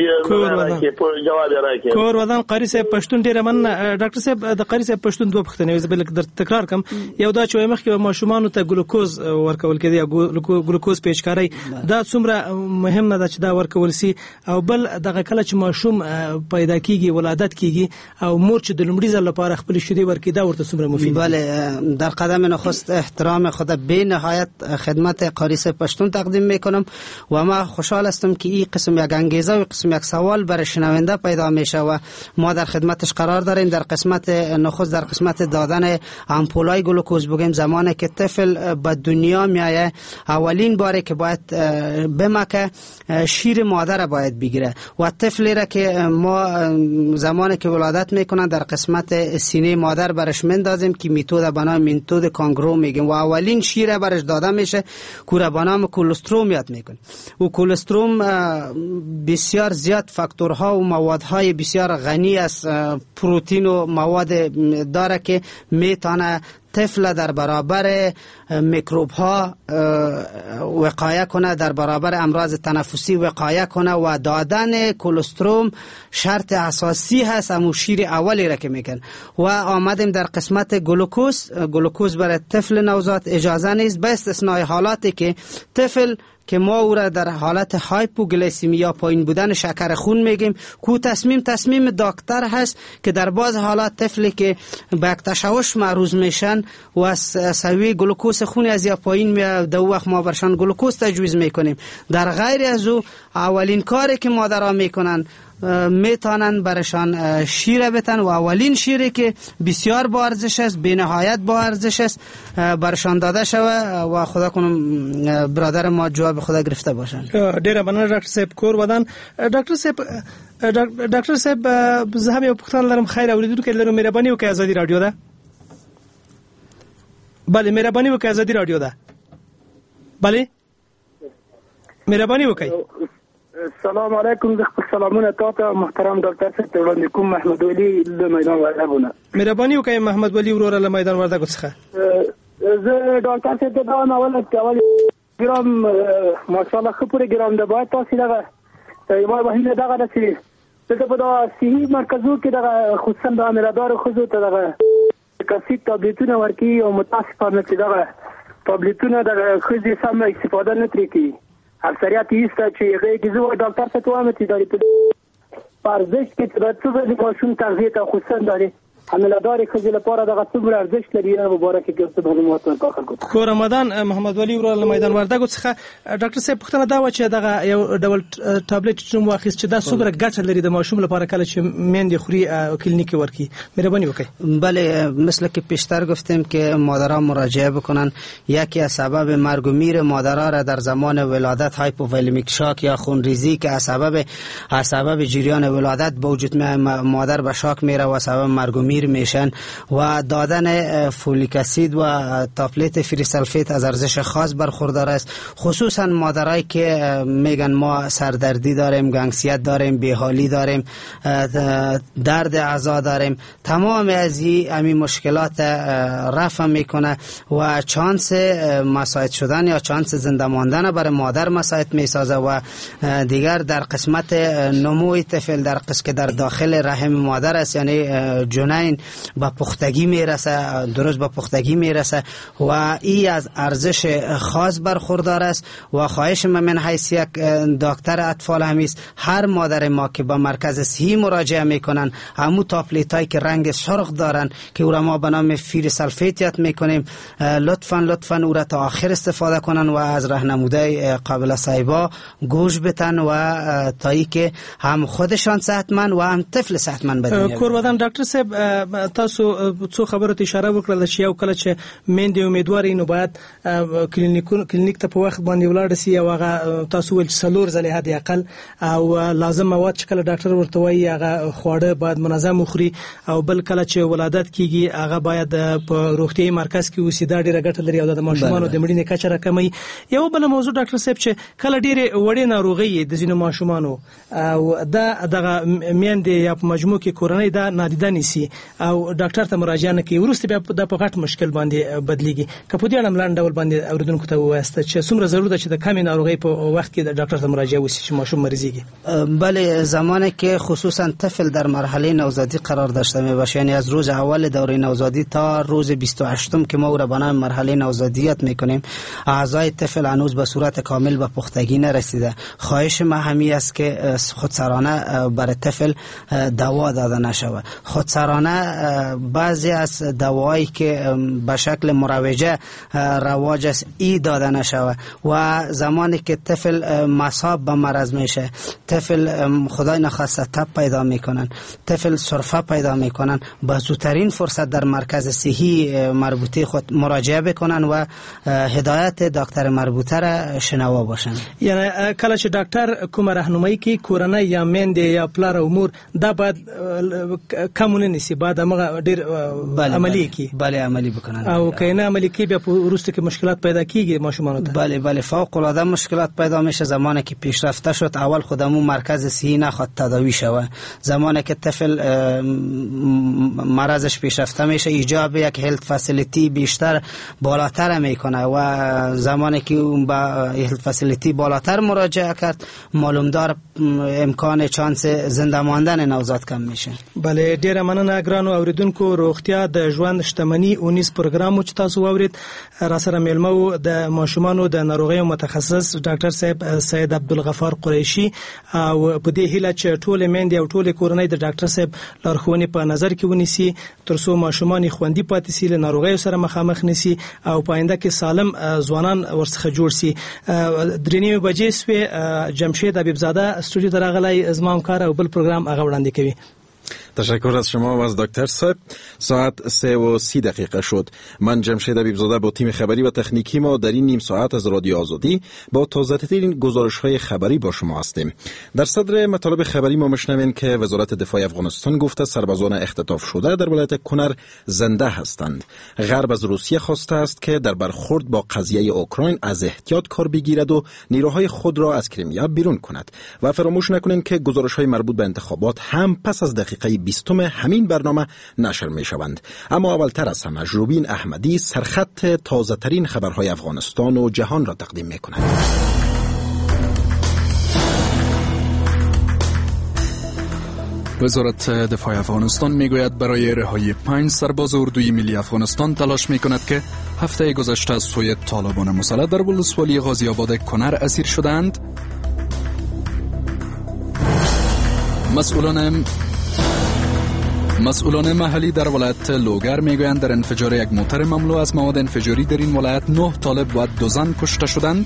چې جواب راکړي. کور ودان قاری صاحب پښتون ډیر من ډاکټر صاحب د قاری صاحب پښتون دوه پښتنې زبل در تکرار کوم. یو دا چې مخکې ماشومان ته ګلوکوز ورکول کېږي یا ګلوکوز پیچکاري دا څومره مهمه ده چې دا ورکول سي او بل دغه کله چې ماشوم پیدا کیږي ولادت کیږي او مور چې د لومړي ځل لپاره خپل شیدې ورکړي دا ورته څومره مفید ده. بله، در قدم نخست احترام خود به نهایت خدمت قاری صاحب پښتون تقدیم میکنم و ما خوشحال هستم که این قسم یک انگیزه و قسم یک سوال برای شنونده پیدا میشه و ما در خدمتش قرار داریم. در قسمت نخست در قسمت دادن امپولای گلوکوز بگیم زمانی که طفل به دنیا میایه اولین باره که باید بمکه شیر مادر باید بگیره و طفلی را که ما زمانی که ولادت میکنن در قسمت سینه مادر برش مندازیم که میتود به نام میتود کانگرو میگیم و اولین شیر برش داده میشه که به نام کلسترول یاد میکنه و کلسترول بسیار زیاد فاکتورها و موادهای بسیار غنی از پروتئین و مواد داره که میتونه طفل در برابر میکروب ها وقایه کنه، در برابر امراض تنفسی وقایه کنه و دادن کلسترول شرط اساسی هست. امو شیر اولی را که میکن و آمدیم در قسمت گلوکوز. گلوکوز برای طفل نوزاد اجازه نیست، به استثنای حالاتی که طفل که ما او را در حالت هایپوگلیسیمیا پایین بودن شکر خون میگیم، کو تصمیم تصمیم دکتر هست که در بعض حالات طفلی که به تشوش معرض میشن و سوی گلوکوز خون از یا پایین میاد، دو وقت ما برشان گلوکوز تجویز میکنیم. در غیر از او اولین کاری که مادرها میکنن میتونن برشان شیر بتن و اولین شیری که بسیار با ارزش است، بی نهایت با ارزش است، برشان داده شوه و خدا کنم برادر ما جواب خدا گرفته باشن. ډیره مننه ډاکټر صاحب کور ودان. ډاکټر صاحب ډاکټر صاحب زه هم یو پوښتنه لرم. خیر اوریدونکو لرم، مهرباني وکړئ ازادي رادیو ده. بله مهرباني وکړئ ازادي رادیو ده. بله مهرباني وکړئ. السلام علیکم. د خپل سلامونه تاسو محترم ډاکټر صاحب ته وړاندې کوم. محمد ولی له میدان وردګونه. مهرباني وکړئ محمد ولی وروره له میدان وردګو څخه. زه ډاکټر صاحب ته دا اول کول ګرام ماشاءالله خپل ګرام د باید تاسو دغه یو وحیله دغه چې دغه په دا صحي مرکزو کې دغه خصوصا د امرادار خزو ته دغه کثیف تابلیتونه ورکی او متاسفانه چې دغه تابلیتونه دغه خزي سم استفاده نه ترې کوي. اکثریت ایسته چې هغه کې زه ډاکټر ته وایم چې دا په ارزش کې چې د څه د ماشوم تغذیه ته خصوصا داري عملداري خزي لپاره دغه څومره ارزش لري. مبارک کې معلومات ورکړم. کو رمضان محمد ولی ورو میدان وردګو څخه. ډاکټر صاحب پوښتنه دا و چې دغه یو ډول ټابلیټ چې مو اخیست چې دا څومره ګټه لري د ماشوم لپاره کله چې میندې خوري کلینیک ورکی. مهرباني وکړئ. بله مثل که پیشتر گفتیم که مادرها مراجعه بکنن. یکی از سبب مرگ و میر مادرها را در زمان ولادت هایپوولمیک شاک یا خونریزی که از سبب از سبب جریان ولادت به وجود مادر به شاک میره و سبب مرگ و میر میشن و دادن فولیک اسید و تابلت فری سلفیت از ارزش خاص برخوردار است. خصوصا مادرایی که میگن ما سردردی داریم، گنگسیت داریم، بیحالی داریم، درد اعضا داریم، تمام از این مشکلات رفع میکنه و چانس مساعد شدن یا چانس زنده ماندن برای مادر مساعد میسازه و دیگر در قسمت نموی طفل در قسمت که در داخل رحم مادر است یعنی جنین به پختگی میرسه، درست به پختگی میرسه و ای از ارزش خاص برخوردار است. و خواهش من حیث یک دکتر اطفال همیست هر مادر ما که به مرکز صحی مراجعه میکنن همون تابلیت هایی که رنگ سرخ دارن که او را ما به نام فیر سلفیت یاد میکنیم لطفا لطفا او را تا آخر استفاده کنن و از راهنمودی قابل صاحبا گوش بتن و تا ای که هم خودشان صحتمند و هم طفل صحتمند بدن. کورودان ډاکټر صاحب تاسو څو خبرو ته اشاره وکړه چې یو کله چې میندې امیدوارې نو باید کلینیک کلینیک ته په وخت باندې ولاړ شي او هغه تاسو ول څلور ځله حد اقل او لازم مواد چې کله ډاکټر ورته وایي هغه خواړه باید منظم وخوري او بل کله چې ولادت کیږي هغه باید په روغتیايي مرکز کې اوسي. دا ډیره ګټه لري او د ماشومانو د مړینې کچه راکموي. یو بل موضوع ډاکټر صاحب چې کله ډیره وړې ناروغي د ځینو ماشومانو او دا دغه میندې یا په مجموع کې کورنۍ دا نادیده نیسي او ډاکټر ته مراجعه نه کوي، ورسته بیا د په غټ مشکل باندې بدلیږي. که په دې اړه ملان ډول باندې اوریدونکو ته وایسته چې څومره ضرورت ده چې د کمی ناروغي په وخت کې د ډاکټر ته مراجعه وشي چې ماشوم مریضیږي؟ بله زمانی که خصوصا طفل در مرحله نوزادی قرار داشته میباشه یعنی از روز اول دوره نوزادی تا روز بیست و هشتم که ما او را به نام مرحله نوزادیت میکنیم اعضای طفل هنوز به صورت کامل به پختگی نرسیده. خواهش ما همی است که خودسرانه برای طفل دوا داده نشود. خودسرانه بعضی از دوایی که به شکل مروجه رواج است ای داده نشود و زمانی که طفل مصاب به مرض میشه، طفل خدای نخواسته تب پیدا میکنن، طفل سرفه پیدا میکنن، با زودترین فرصت در مرکز صحی مربوطه خود مراجعه بکنن و هدایت دکتر مربوطه را شنوا باشن. یعنی کله چې ډاکټر کومه راهنمایي کوي کورنۍ یا میندې یا پلار او مور دا باید کمونه نسی بعد هغه ډیر عملی کی بله عملی بکنن او کینه عملی کی بیا ورسته که مشکلات پیدا کیږي ماشومان ته بله بله فوق العاده مشکلات پیدا میشه زمانی که پیشرفته شد. اول خودمون مرکز صحی نخواد تداوی شوه. زمانی که طفل مرضش پیشرفته میشه ایجاب یک هلت فسیلیتی بیشتر بالاتر میکنه و زمانی که اون با هلت فسیلیتی بالاتر مراجعه کرد معلوم دار امکان چانس زنده ماندن نوزاد کم میشه. بله ډیره مننه ګرانو اوریدونکو. روغتیا د ژوند شتمنۍ اونیز پروګرام چې تاسو واورید را سره میلمه د ماشومانو د ناروغیو متخصص ډاکټر صاحب سید عبدالغفار قریشي او په دې هیله چې ټول میندې او ټول کورنۍ د ډاکټر صاحب لارښوونې په نظر کې ونیسي ترڅو ماشومان خوندي پاتې شي له ناروغیو سره مخامخ نشي او په آینده کې سالم ځوانان ورڅخه جوړ شي. درې نیمې بجې سوې جمشید حبیبزاده استودیو ته راغلی زما همکار او بل پروګرام هغه وړاندې کوي. تشکر از شما و از دکتر صاحب. ساعت سه و سی دقیقه شد. من جمشید حبیبزاده با تیم خبری و تکنیکی ما در این نیم ساعت از رادیو آزادی با تازه ترین گزارش‌های خبری با شما هستیم. در صدر مطالب خبری ما میشنویم که وزارت دفاع افغانستان گفته سربازان اختطاف شده در ولایت کنر زنده هستند. غرب از روسیه خواسته است که در برخورد با قضیه اوکراین از احتیاط کار بگیرد و نیروهای خود را از کریمیا بیرون کند. و فراموش نکنید که گزارش‌های مربوط به انتخابات هم پس از دقیقه بیستم همین برنامه نشر می شوند. اما اولتر از همه روبین احمدی سرخط تازه ترین خبرهای افغانستان و جهان را تقدیم می کند. وزارت دفاع افغانستان میگوید برای رهایی پنج سرباز اردوی ملی افغانستان تلاش می کند که هفته گذشته از سوی طالبان مسلح در ولسوالی غازی آباد کنر اسیر شدند. مسئولان مسئولان محلی در ولایت لوگر میگویند در انفجار یک موتر مملو از مواد انفجاری در این ولایت نه طالب و دو زن کشته شدند.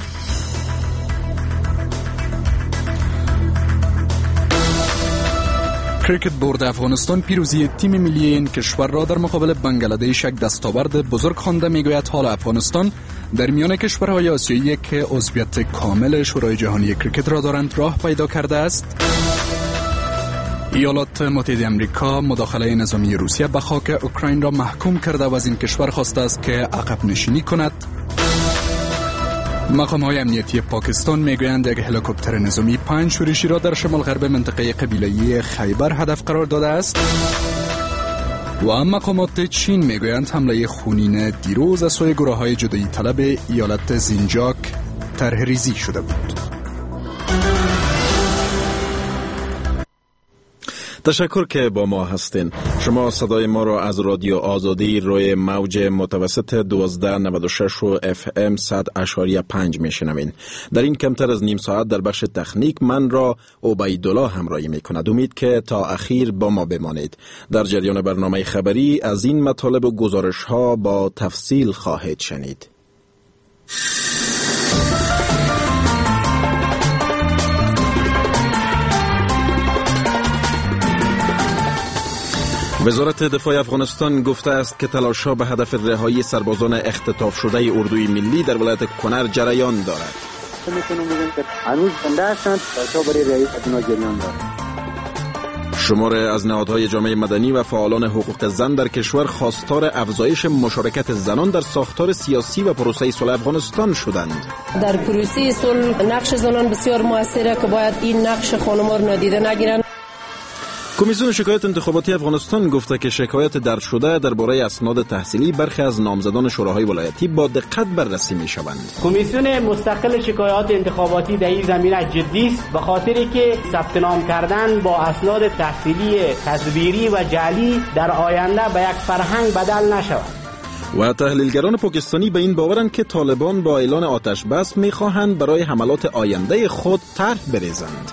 کریکت بورد افغانستان پیروزی تیم ملی این کشور را در مقابل بنگلادش یک دستاورد بزرگ خوانده. میگوید حال افغانستان در میان کشورهای آسیایی که عضویت کامل شورای جهانی کریکت را دارند راه پیدا کرده است. ایالات متحده آمریکا مداخله نظامی روسیه به خاک اوکراین را محکوم کرده و از این کشور خواسته است که عقب نشینی کند. مقام‌های امنیتی پاکستان میگویند یک هلیکوپتر نظامی پنج شورشی را در شمال غرب منطقه قبیله‌ای خیبر هدف قرار داده است. و مقامات چین میگویند حمله خونین دیروز از سوی گروه‌های جدایی طلب ایالت زینجاک طرح‌ریزی شده بود. تشکر که با ما هستین. شما صدای ما را از رادیو آزادی روی موج متوسط دوازده نود و شش و اف ام صد اشاریه پنج میشنوین. در این کمتر از نیم ساعت در بخش تکنیک من را عبیدالله همراهی میکند. امید که تا اخیر با ما بمانید. در جریان برنامه خبری از این مطالب و گزارش ها با تفصیل خواهید شنید. وزارت دفاع افغانستان گفته است که تلاش‌ها به هدف رهایی سربازان اختطاف شده اردوی ملی در ولایت کنر جریان دارد. میتونم بگم که هنوز زنده هستند، تلاش‌ها برای رهایی از اونها جریان دارد. شمار از نهادهای جامعه مدنی و فعالان حقوق زن در کشور خواستار افزایش مشارکت زنان در ساختار سیاسی و پروسه صلح افغانستان شدند. در پروسه صلح نقش زنان بسیار موثره که باید این نقش خانم‌ها را نادیده نگیرند. کمیسیون شکایت انتخاباتی افغانستان گفته که شکایت درج شده درباره اسناد تحصیلی برخی از نامزدان شوراهای ولایتی با دقت بررسی می شوند. کمیسیون مستقل شکایات انتخاباتی در این زمینه جدی است به خاطری که ثبت نام کردن با اسناد تحصیلی تزویری و جعلی در آینده به یک فرهنگ بدل نشود. و تحلیلگران پاکستانی به این باورند که طالبان با اعلان آتش بس می خواهند برای حملات آینده خود طرح بریزند.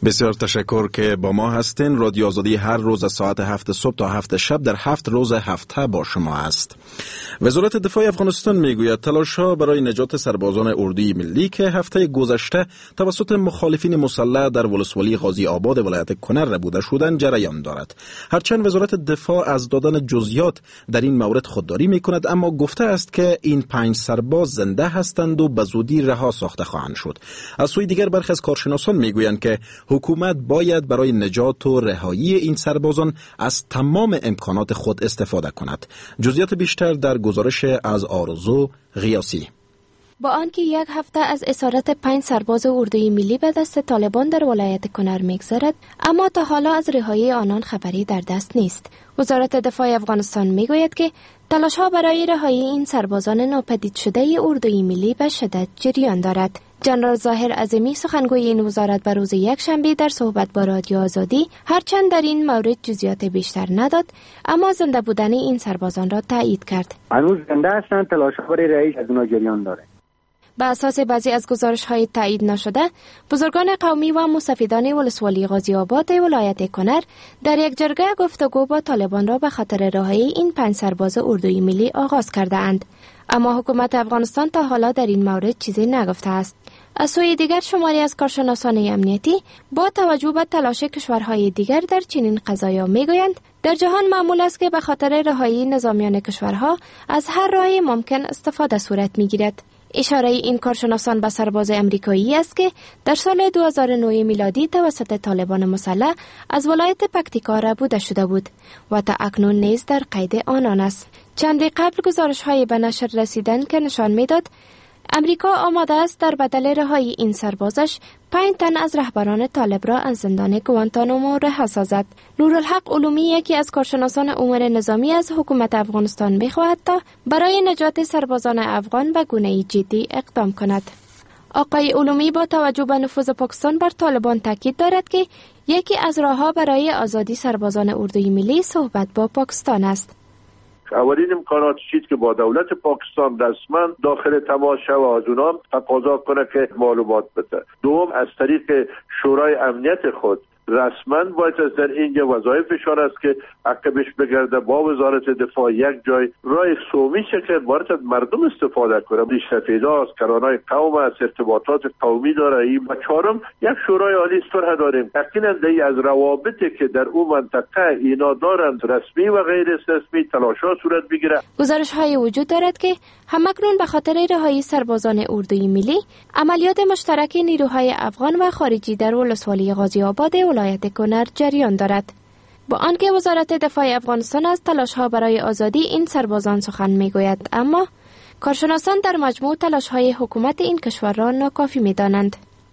بسیار تشکر که با ما هستین. رادیو آزادی هر روز از ساعت هفت صبح تا هفت شب در هفت روز هفته با شما است. وزارت دفاع افغانستان میگوید تلاش‌ها برای نجات سربازان اردوی ملی که هفته گذشته توسط مخالفین مسلح در ولسوالی غازی آباد ولایت کنر ربوده شدند جریان دارد. هرچند وزارت دفاع از دادن جزئیات در این مورد خودداری میکند، اما گفته است که این پنج سرباز زنده هستند و به زودی رها ساخته خواهند شد. از سوی دیگر برخی از کارشناسان میگویند که حکومت باید برای نجات و رهایی این سربازان از تمام امکانات خود استفاده کند. جزئیات بیشتر در گزارش از آرزو غیاسی. با آنکه یک هفته از اسارت پنج سرباز اردوی ملی به دست طالبان در ولایت کنر میگذرد، اما تا حالا از رهایی آنان خبری در دست نیست. وزارت دفاع افغانستان میگوید که تلاش‌ها برای رهایی این سربازان ناپدید شده اردوی ملی به شدت جریان دارد. جنرال ظاهر عظیمی سخنگوی این وزارت به روز یکشنبه در صحبت با رادیو آزادی هرچند در این مورد جزئیات بیشتر نداد، اما زنده بودن این سربازان را تایید کرد. هنوز زنده هستند، تلاش‌ها برای رهایی از اونها جریان داره. به اساس بعضی از گزارش‌های تایید نشده، بزرگان قومی و مستفیدان ولسوالی غازی آباد ولایت کنر در یک جرگه گفتگو با طالبان را به خاطر رهایی این پنج سرباز اردوی ملی آغاز کرده اند. اما حکومت افغانستان تا حالا در این مورد چیزی نگفته است. از سوی دیگر شماری از کارشناسان امنیتی با توجه به تلاش کشورهای دیگر در چنین قضایا میگویند در جهان معمول است که به خاطر رهایی نظامیان کشورها از هر راه ممکن استفاده صورت میگیرد. اشاره این کارشناسان به سرباز امریکایی است که در سال دو هزار و نه میلادی توسط طالبان مسلح از ولایت پکتیکا ربوده شده بود و تا اکنون نیز در قید آنان است. چندی قبل گزارش‌های به نشر رسیدند که نشان می‌داد امریکا آماده است در بدل رهایی این سربازش پنج تن از رهبران طالب را از زندان گوانتانامو رها سازد. نورالحق علومی یکی از کارشناسان امور نظامی از حکومت افغانستان می‌خواهد تا برای نجات سربازان افغان به گونه‌ای جدی اقدام کند. آقای علومی با توجه به نفوذ پاکستان بر طالبان تاکید دارد که یکی از راه‌ها برای آزادی سربازان اردوی ملی صحبت با پاکستان است. اولین امکانات چیزی که با دولت پاکستان رسما داخل تماس شود و از اونها تقاضا کنه که معلومات بده. دوم از طریق شورای امنیت خود رسما باید از در اینجا وظایفشان است که عقبش بگرده با وزارت دفاع یک جای راه سومی که باید از مردم استفاده کنه. سفیدا از کرانای قوم از ارتباطات قومی داره. این و چهارم یک شورای عالی صلح داریم. یقینا دی از روابطی که در اون منطقه اینا دارند رسمی و غیر رسمی تلاش‌ها صورت بگیره. گزارش‌های وجود دارد که همکنون به خاطر رهایی سربازان اردوی ملی عملیات مشترک نیروهای افغان و خارجی در ولسوالی غازی آباد ولایت کنر جریان دارد. با آنکه وزارت دفاع افغانستان از تلاش‌ها برای آزادی این سربازان سخن می‌گوید، اما کارشناسان در مجموع تلاش‌های حکومت این کشور را ناکافی می‌دانند.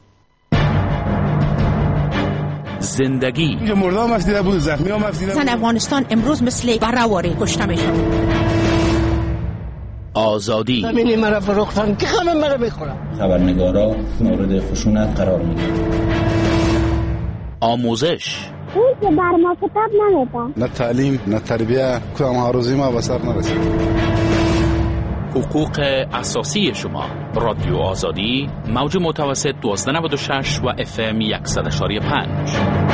زندگی مردم افسیده بود، زخمی هم افسیده بود. زن افغانستان امروز مثل برآوری کشته میشن. آزادی زمینی مرا فروختن که همه مرا بخورن. خبرنگارا مورد خشونت قرار میگیرن. آموزش اون که بر ما کتاب نمیدن. نه تعلیم نه تربیه کدام هاروزی ما به سر نرسید. حقوق اساسی شما. رادیو آزادی موج متوسط دوازده نود و شش و اف ام صد و پنج.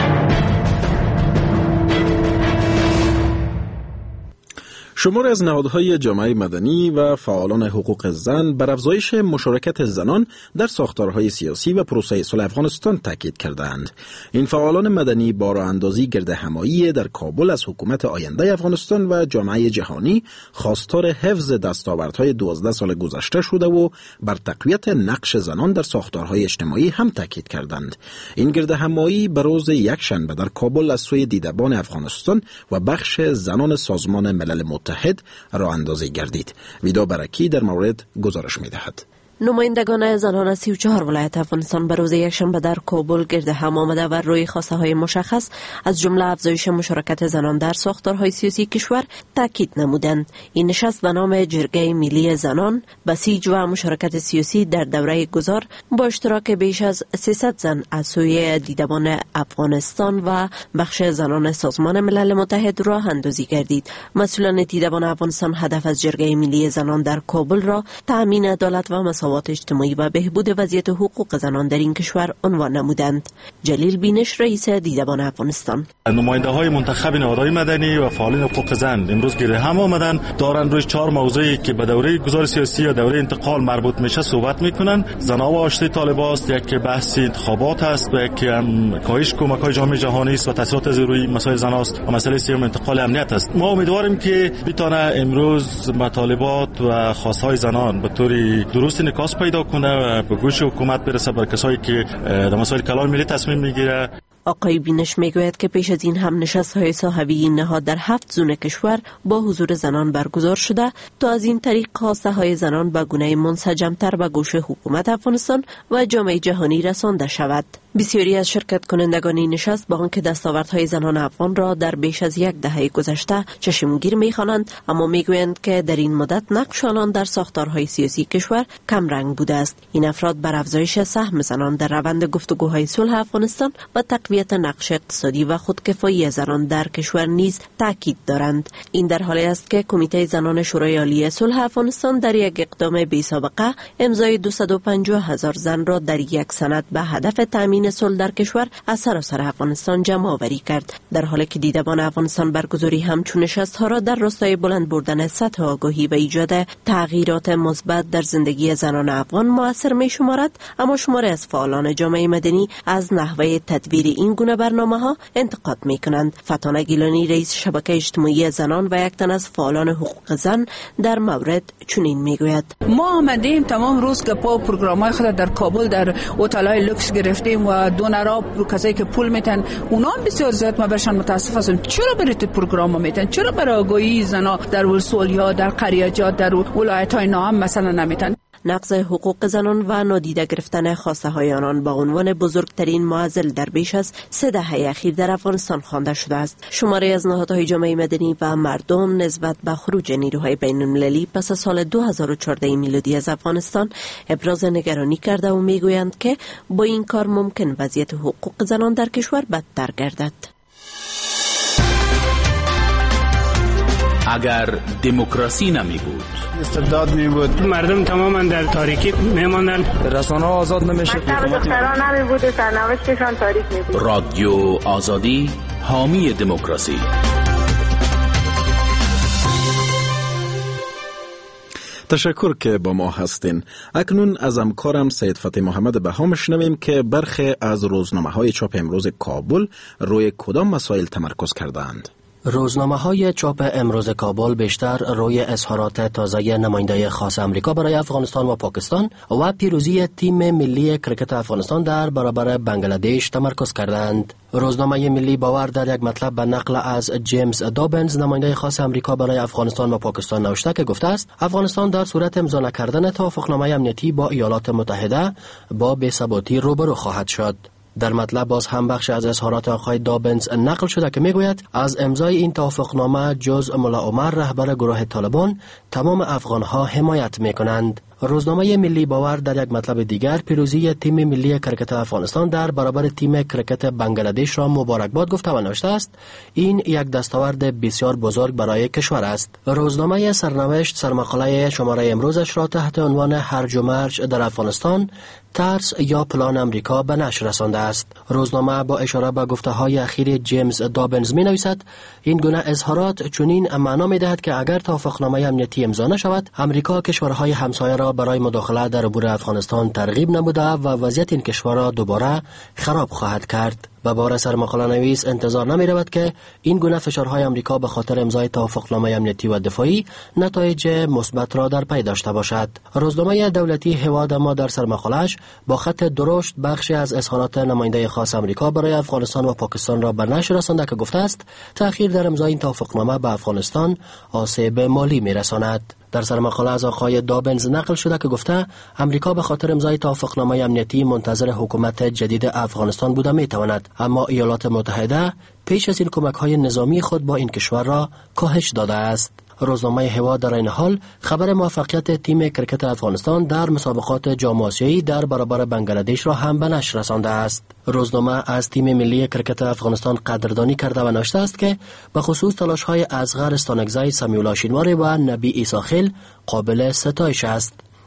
شماری از نهادهای جامعه مدنی و فعالان حقوق زن بر افزایش مشارکت زنان در ساختارهای سیاسی و پروسه صلح افغانستان تاکید کردند. این فعالان مدنی با راه‌اندازی گرد همایی در کابل از حکومت آینده افغانستان و جامعه جهانی خواستار حفظ دستاوردهای دوازده سال گذشته شده و بر تقویت نقش زنان در ساختارهای اجتماعی هم تاکید کردند. این گرد همایی به روز یکشنبه در کابل از سوی دیدبان افغانستان و بخش زنان سازمان ملل متحد راه اندازی گردید. ویدا برکی در مورد گزارش می‌دهد. نمایندگان زنان از سی و چهار ولایت افغانستان به روز یکشنبه در کابل گرد هم آمده و روی خواسته های مشخص از جمله افزایش مشارکت زنان در ساختارهای سیاسی کشور تاکید نمودند. این نشست به نام جرگه ملی زنان بسیج و مشارکت سیاسی در دوره گذار با اشتراک بیش از سیصد زن از سوی دیدبان افغانستان و بخش زنان سازمان ملل متحد راه اندازی گردید. مسئولان دیدبان افغانستان هدف از جرگه ملی زنان در کابل را تأمین عدالت و مساوات مساوات اجتماعی و بهبود وضعیت حقوق زنان در این کشور عنوان نمودند. جلیل بینش، رئیس دیدبان افغانستان: نماینده های منتخب نهادهای مدنی و فعالین حقوق زن امروز گره هم آمدن، دارن روی چهار موضوعی که به دوره گذار سیاسی یا دوره انتقال مربوط میشه صحبت میکنن. زنا و آشتی طالبان است، یک بحث انتخابات است و یک کاهش کمک‌های جامعه جهانی است و تاثیرات از روی مسائل زنا است و مسئله سوم انتقال امنیت است. ما امیدواریم که بتونه امروز مطالبات و خواست‌های زنان به طور درست انعکاس پیدا کنه و به گوش حکومت برسه بر کسایی که در مسائل کلان ملی تصمیم میگیره. آقای بینش میگوید که پیش از این هم نشست‌های صاحبی این نهاد در هفت زون کشور با حضور زنان برگزار شده تا از این طریق خواسته‌های زنان به گونه منسجم‌تر به گوش حکومت افغانستان و جامعه جهانی رسانده شود. بسیاری از شرکت کنندگان این نشست با آنکه دستاوردهای زنان افغان را در بیش از یک دهه گذشته چشمگیر می‌خوانند، اما میگویند که در این مدت نقش آنان در ساختارهای سیاسی کشور کم رنگ بوده است. این افراد بر افزایش سهم زنان در روند گفتگوهای صلح افغانستان و تقویت نقش اقتصادی و خودکفایی زنان در کشور نیز تاکید دارند. این در حالی است که کمیته زنان شورای عالی صلح افغانستان در یک اقدام بی سابقه امضای دویست و پنجاه هزار زن را در یک سند به هدف تامین صلح در کشور از سراسر افغانستان جمع آوری کرد، در حالی که دیدبان افغانستان برگزاری همچون نشست‌ها را در راستای بلند بردن سطح آگاهی و ایجاد تغییرات مثبت در زندگی زنان افغان مؤثر می شمارد. اما شماری از فعالان جامعه مدنی از نحوه تدبیر این گونه برنامه‌ها انتقاد می‌کنند. فتانه گیلانی، رئیس شبکه اجتماعی زنان و یک تن از فعالان حقوق زن، در مورد چنین میگوید: ما آمدیم تمام روز که پا پروگرام‌های خود در کابل در هتل‌های لوکس گرفتیم و دونرها کسایی که پول میتن اونا هم بسیار زیاد ما برشان متاسف هستم. چرا برای تو پروگرام میتن؟ چرا برای آگاهی زنا در ولسوالی‌ها، در قریه‌جات، در ولایت‌های ناام مثلا نمیتن؟ نقض حقوق زنان و نادیده گرفتن خواسته های آنان با عنوان بزرگترین معضل در بیش از سه دهه اخیر در افغانستان خوانده شده است. شماری از نهادهای جامعه مدنی و مردم نسبت به خروج نیروهای بین المللی پس از سال دو هزار و چهارده میلادی از افغانستان ابراز نگرانی کرده و میگویند که با این کار ممکن وضعیت حقوق زنان در کشور بدتر گردد. اگر دموکراسی نمی بود، استبداد می بود، مردم تماما در تاریکی می ماندن، رسانه آزاد نمیشه، دختران نمی بود، سرنوشتشان تاریک می بود. رادیو آزادی، حامی دموکراسی. تشکر که با ما هستین. اکنون از همکارم سید فتح محمد بها میشنویم که برخی از روزنامه‌های چاپ امروز کابل روی کدام مسائل تمرکز کردند. روزنامه‌های چاپ امروز کابل بیشتر روی اظهارات تازه نماینده خاص امریکا برای افغانستان و پاکستان و پیروزی تیم ملی کرکت افغانستان در برابر بنگلادش تمرکز کردند. روزنامه ملی باور در یک مطلب به نقل از جیمز دابنز، نماینده خاص امریکا برای افغانستان و پاکستان، نوشته که گفته است افغانستان در صورت امضا نکردن توافقنامه امنیتی با ایالات متحده با بی‌ثباتی روبرو خواهد شد. در مطلب باز هم بخش از اظهارات آقای دابنز نقل شده که میگوید از امضای این توافقنامه جز ملا عمر رهبر گروه طالبان تمام افغانها حمایت میکنند. روزنامه ملی باور در یک مطلب دیگر پیروزی تیم ملی کرکت افغانستان در برابر تیم کرکت بنگلادش را مبارکباد گفته و نوشته است این یک دستاورد بسیار بزرگ برای کشور است. روزنامه سرنوشت سرمقاله شماره امروزش را تحت عنوان هرج و مرج در افغانستان، ترس یا پلان امریکا به نشر رسانده است. روزنامه با اشاره به گفته‌های اخیر جیمز دابنز می نویسد این گونه اظهارات چنین معنا می دهد که اگر توافقنامه امنیتی امضا نشود امریکا کشورهای همسایه را برای مداخله در امور افغانستان ترغیب نموده و وضعیت این کشور را دوباره خراب خواهد کرد. و بار سرمقاله نویس انتظار نمی رود که این گونه فشارهای امریکا به خاطر امضای توافقنامه امنیتی و دفاعی نتایج مثبت را در پی داشته باشد. روزنامه دولتی هواد ما در سرمقاله‌اش با خط درشت بخشی از اظهارات نماینده خاص امریکا برای افغانستان و پاکستان را بر نشر رسانده که گفته است تأخیر در امضای این توافقنامه به افغانستان آسیب مالی می رساند. در سرمقاله از آقای دابنز نقل شده که گفته امریکا به خاطر امضای توافقنامه امنیتی منتظر حکومت جدید افغانستان بوده می تواند، اما ایالات متحده پیش از این کمک‌های نظامی خود با این کشور را کاهش داده است. روزنامه هوا در این حال خبر موفقیت تیم کرکت افغانستان در مسابقات جام آسیایی در برابر بنگلادش را هم به نشر رسانده است. روزنامه از تیم ملی کرکت افغانستان قدردانی کرده و نوشته است که به خصوص تلاش‌های اصغر استانکزی، سمیولا شینواری و نبی ایساخیل قابل ستایش است.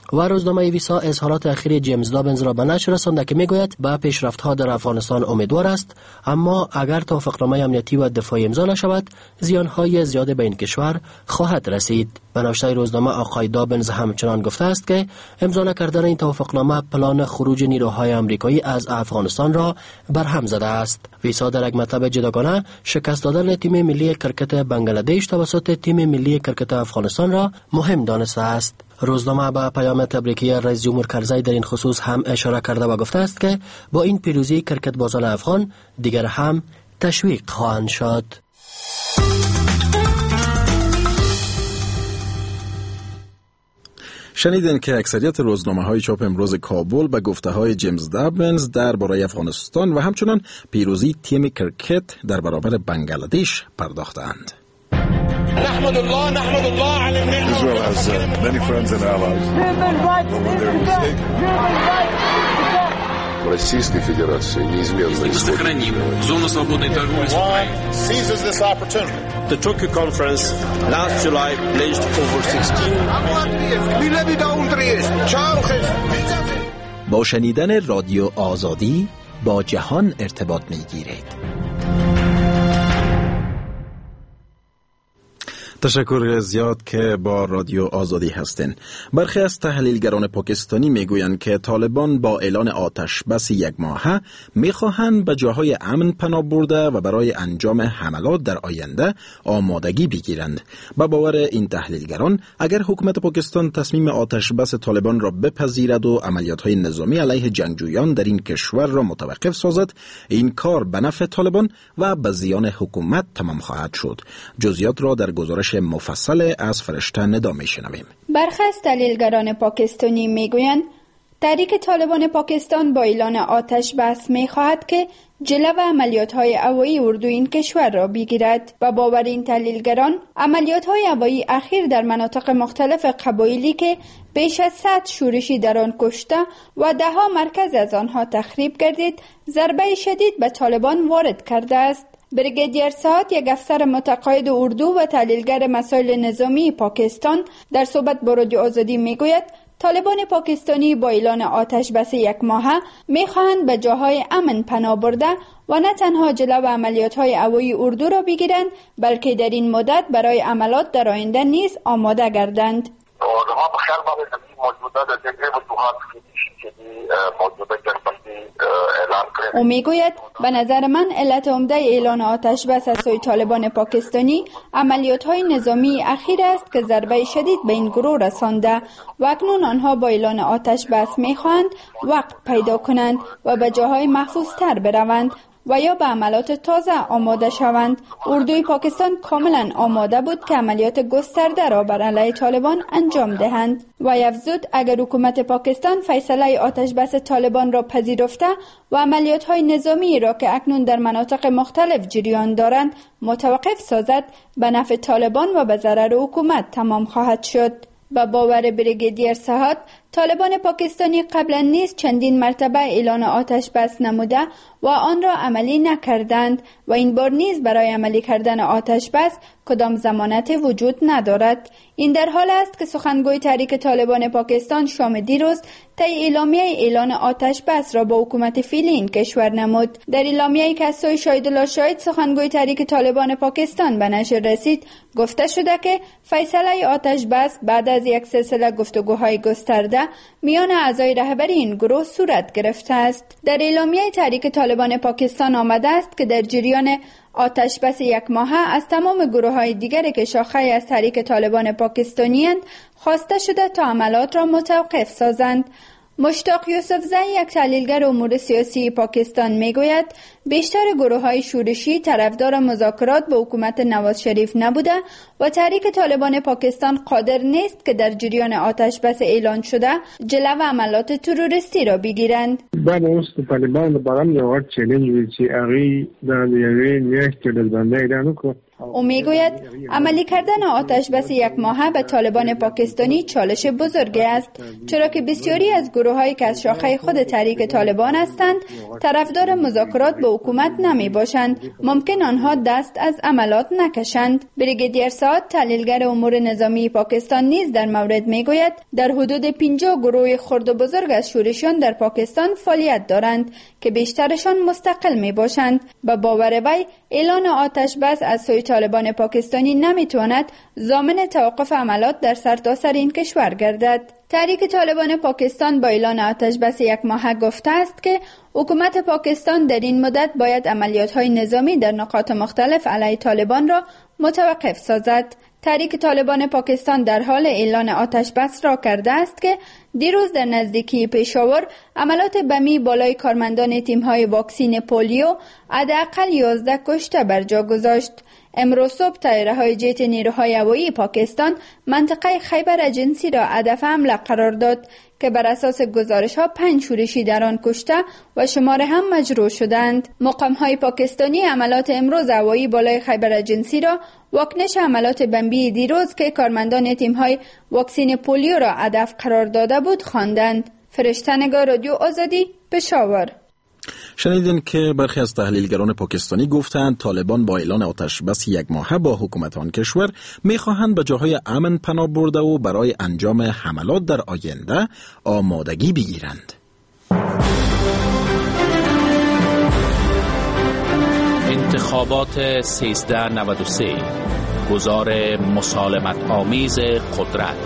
و روزنامه ویسا اظهارات اخیر جیمز دابنز را به نشر رسانده که میگوید به پیشرفت‌ها در افغانستان امیدوار است، اما اگر توافقنامه امنیتی و دفاعی امضا نشود زیانهای زیاد به این کشور خواهد رسید. به نوشته روزنامه آقای دابنز همچنان گفته است که امضا نکردن این توافقنامه پلان خروج نیروهای آمریکایی از افغانستان را برهم زده است. ویسا در یک مطلب جداگانه شکست دادن تیم ملی کرکت بنگلادش توسط تیم ملی کرکت افغانستان را مهم دانسته است. روزنامه با پیام تبریکی رئیس جمهور کرزی در این خصوص هم اشاره کرده و گفته است که با این پیروزی کرکت بازان افغان دیگر هم تشویق خواهند شد. شنیدین که اکثریت روزنامه‌های چاپ امروز کابل به گفته‌های جیمز دابنز درباره افغانستان و همچنین پیروزی تیم کرکت در برابر بنگلادش پرداختند. نحمد الله نحمد الله على النعمة. Israel has uh, many friends and allies. Российской Федерации неизменно сохраним зону свободной торговли с Украиной. seizes this opportunity. The Tokyo conference last July pledged over sixteen. با شنیدن رادیو آزادی با جهان ارتباط می‌گیرید. تشکر زیاد که با رادیو آزادی هستین. برخی از تحلیلگران پاکستانی میگویند که طالبان با اعلان آتش بس یک ماهه میخواهند به جاهای امن پناه برده و برای انجام حملات در آینده آمادگی بگیرند. با باور این تحلیلگران اگر حکومت پاکستان تصمیم آتش بس طالبان را بپذیرد و عملیات‌های نظامی علیه جنگجویان در این کشور را متوقف سازد، این کار به نفع طالبان و به زیان حکومت تمام خواهد شد. جزئیات را در گزارش مفصل از فرشته ندا میشنویم. برخی از تحلیلگران پاکستانی میگویند تحریک طالبان پاکستان با اعلان آتش بس میخواهد که جلو عملیات‌های هوایی اردو این کشور را بگیرد. و باور این تحلیلگران عملیات‌های هوایی اخیر در مناطق مختلف قبایلی که بیش از صد شورشی در آن کشته و ده ها مرکز از آنها تخریب گردید ضربه شدید به طالبان وارد کرده است. بریگیدیر ساعت، یک افسر متقاعد اردو و تحلیلگر مسائل نظامی پاکستان، در صحبت با رادیو آزادی میگوید طالبان پاکستانی با اعلان آتش بس یک ماهه میخواهند به جاهای امن پناه برده و نه تنها جلو عملیات‌های هوایی اردو را بگیرند بلکه در این مدت برای عملات در آینده نیز آماده گردند. او میگوید به نظر من علت عمده اعلان آتش بس از سوی طالبان پاکستانی عملیات‌های نظامی اخیر است که ضربه شدید به این گروه رسانده و اکنون آنها با اعلان آتش بس میخواهند وقت پیدا کنند و به جاهای محفوظتر بروند و یا به عملیات تازه آماده شوند. اردوی پاکستان کاملا آماده بود که عملیات گسترده را بر علیه طالبان انجام دهند. و افزود اگر حکومت پاکستان فیصله آتش بس طالبان را پذیرفته و عملیات‌های نظامی را که اکنون در مناطق مختلف جریان دارند متوقف سازد، به نفع طالبان و به ضرر حکومت تمام خواهد شد. با باور بریگیدیر ساعت، طالبان پاکستانی قبلا نیز چندین مرتبه اعلان آتش بس نموده و آن را عملی نکردند و این بار نیز برای عملی کردن آتش بس کدام ضمانت وجود ندارد. این در حال است که سخنگوی تحریک طالبان پاکستان شام دیروز طی اعلامیه اعلان آتش بس را با حکومت فعلی این کشور نمود. در اعلامیه‌ای که از سوی شاهدالله شاهد سخنگوی تحریک طالبان پاکستان به نشر رسید گفته شده که فیصله آتش بس بعد از یک سلسله گفتگوهای گسترده میان اعضای رهبری این گروه صورت گرفته است. در اعلامیه تحریک طالبان پاکستان آمده است که در جریان آتش بس یک ماهه از تمام گروه‌های دیگر که شاخه از تحریک طالبان پاکستانی اند خواسته شده تا عملات را متوقف سازند. مشتاق یوسفزئی، یک تحلیلگر امور سیاسی پاکستان، میگوید بیشتر گروه‌های شورشی طرفدار مذاکرات با حکومت نواز شریف نبوده و تحریک طالبان پاکستان قادر نیست که در جریان آتش بس اعلان شده جلو عملات تروریستی را بگیرند. بعد اوس طالبان د باران یو غټ چیلنج وی چې هغه د یوې میاشتې د ځنډۍ اعلان وکړ او میگوید عملی کردن آتش بس یک ماهه به طالبان پاکستانی چالش بزرگی است، چرا که بسیاری از گروه‌هایی که از شاخه خود تحریک طالبان هستند طرفدار مذاکرات با حکومت نمی باشند. ممکن آنها دست از عملات نکشند. بریگیدیر سعد، تحلیلگر امور نظامی پاکستان، نیز در مورد میگوید در حدود پنجاه گروه خرد و بزرگ از شورشیان در پاکستان فعالیت دارند که بیشترشان مستقل می باشند. به باور وی اعلان آتش بس از سوی طالبان پاکستانی نمیتواند ضامن توقف عملات در سرتاسر این کشور گردد. تحریک طالبان پاکستان با اعلان آتش بس یک ماهه گفته است که حکومت پاکستان در این مدت باید عملیات‌های نظامی در نقاط مختلف علیه طالبان را متوقف سازد. تحریک طالبان پاکستان در حال اعلان آتش بس را کرده است که دیروز در نزدیکی پشاور عملات بمی بالای کارمندان تیم‌های واکسین پولیو حداقل یازده کشته بر جا گذاشت. امروز صبح طیاره‌های جت نیروهای هوایی پاکستان منطقه خیبر اجنسی را هدف حمله قرار داد که بر اساس گزارش‌ها پنج شورشی در آن کشته و شماره هم مجروح شدند. مقام‌های پاکستانی عملات امروز هوایی بالای خیبر اجنسی را واکنش عملات بمبی دیروز که کارمندان تیم‌های واکسین پولیو را هدف قرار داده بود خواندند. فرشته‌نگار رادیو آزادی، پشاور. شنیدین که برخی از تحلیلگران پاکستانی گفتند طالبان با اعلان آتش بس یک ماهه با حکومت آن کشور میخواهند به جاهای امن پناه برده و برای انجام حملات در آینده آمادگی بگیرند. انتخابات سیزده نود و سه، گذار مسالمت آمیز قدرت.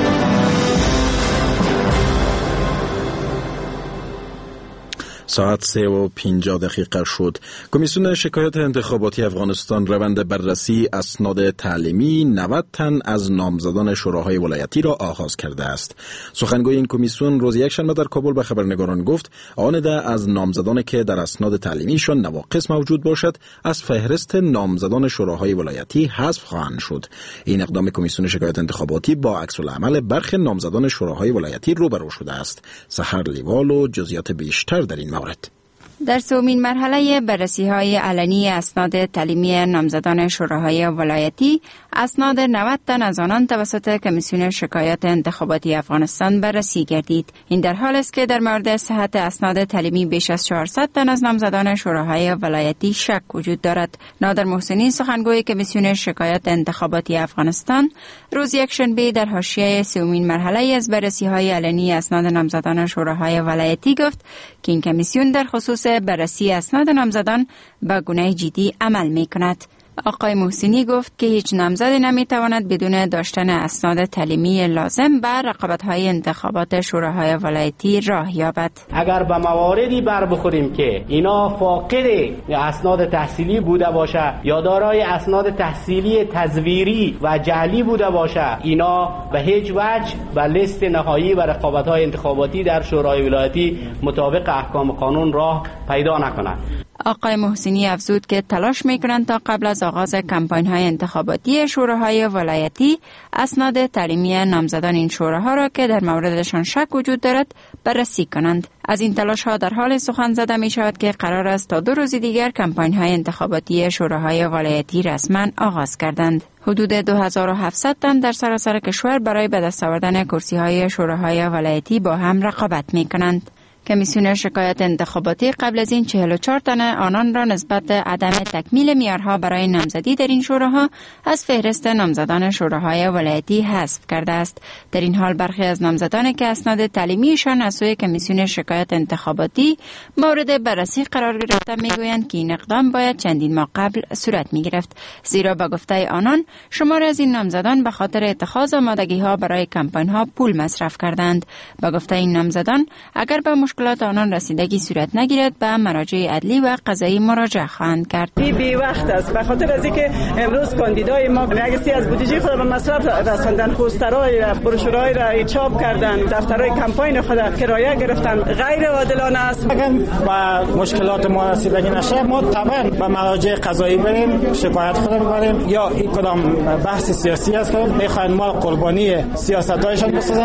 ساعت سه و پنجاه دقیقه شد. کمیسیون شکایات انتخاباتی افغانستان روند بررسی اسناد تعلیمی نود تن از نامزدان شوراهای ولایتی را آغاز کرده است. سخنگوی این کمیسیون روز یکشنبه در کابل به خبرنگاران گفت آن ده از نامزدان که در اسناد تعلیمیشان نواقص موجود باشد از فهرست نامزدان شوراهای ولایتی حذف خواهند شد. این اقدام کمیسیون شکایات انتخاباتی با عکس العمل برخی نامزدان شوراهای ولایتی روبرو شده است. سحر لیوال و جزئیات بیشتر در این مورد. در سومین مرحله بررسی‌های علنی اسناد تعلیمی نامزدان شوراهای ولایتی، اسناد نود تن از آنان توسط کمیسیون شکایات انتخاباتی افغانستان بررسی گردید. این در حال است که در مورد صحت اسناد تعلیمی بیش از چهارصد تن از نامزدان شوراهای ولایتی شک وجود دارد. نادر محسنی، سخنگوی کمیسیون شکایات انتخاباتی افغانستان، روز یکشنبه در حاشیه سومین مرحله از بررسی‌های علنی اسناد نامزدان شوراهای ولایتی گفت که این کمیسیون در خصوص بررسی اسناد نامزدان به گونه جدی عمل می کند. آقای محسنی گفت که هیچ نامزدی نمی تواند بدون داشتن اسناد تعلیمی لازم بر رقابت‌های انتخابات شوراهای ولایتی راه یابد. اگر به مواردی بر بخوریم که اینا فاقد اسناد تحصیلی بوده باشه یا دارای اسناد تحصیلی تزویری و جعلی بوده باشه، اینا به هیچ وجه به لیست نهایی و رقابت‌های انتخاباتی در شورای ولایتی مطابق احکام قانون راه پیدا نکند. آقای محسنی افزود که تلاش میکنند تا قبل از آغاز کمپاین‌های انتخاباتی شوراهای ولایتی اسناد تعلیمی نامزدان این شوراها را که در موردشان شک وجود دارد بررسی کنند. از این تلاش ها در حال سخن زده می شود که قرار است تا دو روز دیگر کمپاین‌های انتخاباتی شوراهای ولایتی رسما آغاز کردند. حدود دو هزار و هفتصد تن در سراسر کشور برای به دست آوردن کرسی‌های شوراهای ولایتی با هم رقابت می کنند. کمیسیون شکایات انتخاباتی قبل از این چهل و چهار تن آنان را نسبت عدم تکمیل معیارها برای نامزدی در این شوراها از فهرست نامزدان شوراهای ولایتی حذف کرده است. در این حال برخی از نامزدان که اسناد تعلیمیشان از سوی کمیسیون شکایات انتخاباتی مورد بررسی قرار گرفته میگویند که این اقدام باید چندین ماه قبل صورت میگرفت، زیرا به گفته آنان شمار از این نامزدان به خاطر اتخاذ آمادگی‌ها برای کمپاین‌ها پول مصرف کردند. به گفته این نامزدان اگر به مشکلات آنان رسیدگی صورت نگیرد به مراجع عدلی و قضایی مراجعه خواهند کرد. این بی وقت است به خاطر از اینکه امروز کاندیدای ما نگسی از بودجه خود به مصرف رساندن، پوسترهای بروشورهای را چاپ کردن، دفترهای کمپاین خود کرایه گرفتن، غیر عادلانه است. اگر با مشکلات ما رسیدگی نشه ما طبعا به مراجع قضایی بریم، شکایت خود ببریم، یا این کدام بحث سیاسی است که میخواین ما قربانی سیاست‌هایشان بسازن.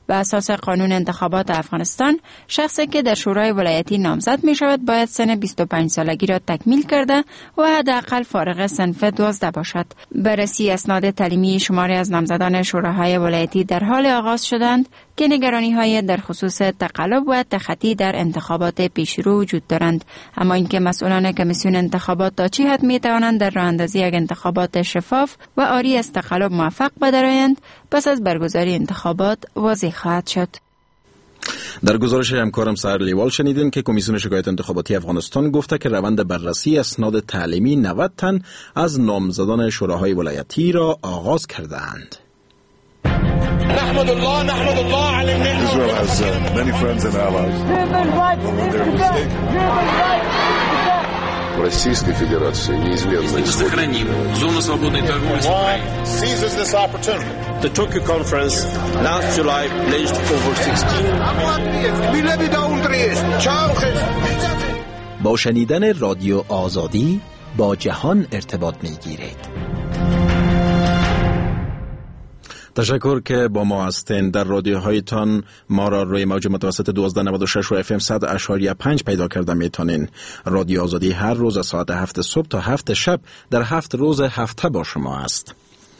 بر اساس قانون انتخابات افغانستان، شخصی که در شورای ولایتی نامزد می شود باید سن بیست و پنج سالگی را تکمیل کرده و حداقل فارغ صنف دوازده باشد. بررسی اسناد تعلیمی شماری از نامزدان شوراهای ولایتی در حال آغاز شدند که نگرانی‌های در خصوص تقلب و تخطی در انتخابات پیشرو وجود دارند، اما اینکه مسئولان کمیسیون انتخابات تا چه حد می‌توانند در راه اندازی یک انتخابات شفاف و عاری از تقلب موفق بدرآیند پس از برگزاری انتخابات واضح خواهد شد. در گزارش همکارم سحر لیوال شنیدین که کمیسیون شکایت انتخاباتی افغانستان گفته که روند بررسی اسناد تعلیمی نود تن از نامزدان شوراهای ولایتی را آغاز کردند. نحمد الله نحمد الله علی النعمة. Israel has uh, many friends and allies. Российской Федерации неизменно Сохраним зону свободной торговли с Украиной. Seizes this opportunity. The Tokyo conference last July pledged over sixteen. با شنیدن رادیو آزادی با جهان ارتباط میگیرید. تشکر که با ما هستین. در رادیوهایتان ما را روی موج متوسط دوازده نود و شش و اف ام صد اشاریه پنج پیدا کرده میتونین. رادیو آزادی هر روز از ساعت هفت صبح تا هفت شب در هفت روز هفته با شما است.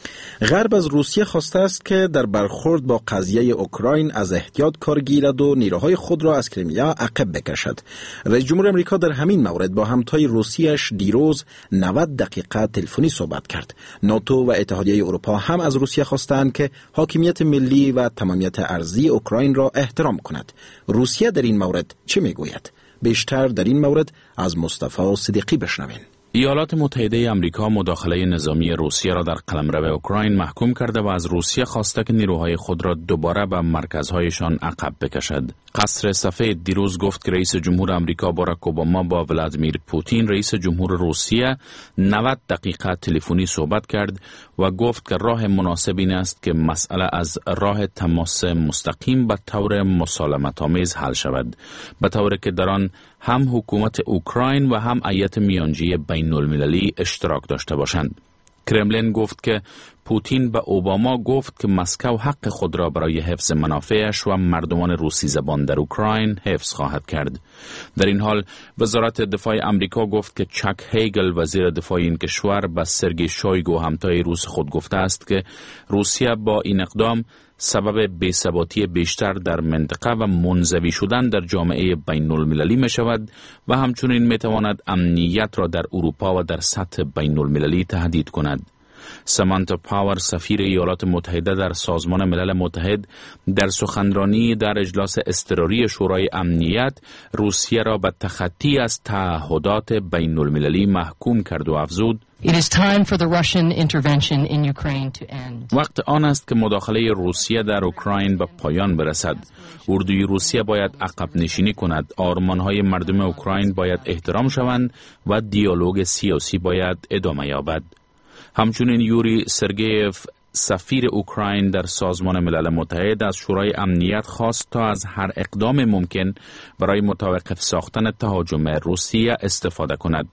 غرب از روسیه خواسته است که در برخورد با قضیه اوکراین از احتیاط کار گیرد و نیروهای خود را از کریمیا عقب بکشد. رئیس جمهور امریکا در همین مورد با همتای روسیه‌اش دیروز نود دقیقه تلفنی صحبت کرد. ناتو و اتحادیه اروپا هم از روسیه خواستند که حاکمیت ملی و تمامیت ارضی اوکراین را احترام کند. روسیه در این مورد چه میگوید؟ بیشتر در این مورد از مصطفی صدیقی بشنوین. ایالات متحده آمریکا مداخله نظامی روسیه را در قلمرو اوکراین محکوم کرده و از روسیه خواسته که نیروهای خود را دوباره به مرکزهایشان عقب بکشد. قصر سفید دیروز گفت که رئیس جمهور آمریکا باراک اوباما با ولادیمیر پوتین رئیس جمهور روسیه نود دقیقه تلفنی صحبت کرد و گفت که راه مناسب این است که مسئله از راه تماس مستقیم به طور مسالمت‌آمیز حل شود، به طوری که در آن هم حکومت اوکراین و هم هیئت میانجی بین المللی اشتراک داشته باشند. کرملین گفت که پوتین به اوباما گفت که مسکو حق خود را برای حفظ منافعش و مردمان روسی زبان در اوکراین حفظ خواهد کرد. در این حال وزارت دفاع آمریکا گفت که چک هیگل وزیر دفاع این کشور به سرگئی شویگو همتای روس خود گفته است که روسیه با این اقدام سبب بی‌ثباتی بیشتر در منطقه و منزوی شدن در جامعه بین المللی می شود و همچنین می تواند امنیت را در اروپا و در سطح بین المللی تهدید کند. سامانتا پاور سفیر ایالات متحده در سازمان ملل متحد در سخنرانی در اجلاس اضطراری شورای امنیت روسیه را به تخطی از تعهدات بین المللی محکوم کرد و افزود It is time for the Russian intervention in Ukraine to end. وقت آن است که مداخله روسیه در اوکراین به پایان برسد. اردوی روسیه باید عقب نشینی کند، آرمانهای مردم اوکراین باید احترام شوند و دیالوگ سیاسی باید ادامه یابد. همچنین یوری سرگیف سفیر اوکراین در سازمان ملل متحد از شورای امنیت خواست تا از هر اقدام ممکن برای متوقف ساختن تهاجم روسیه استفاده کند.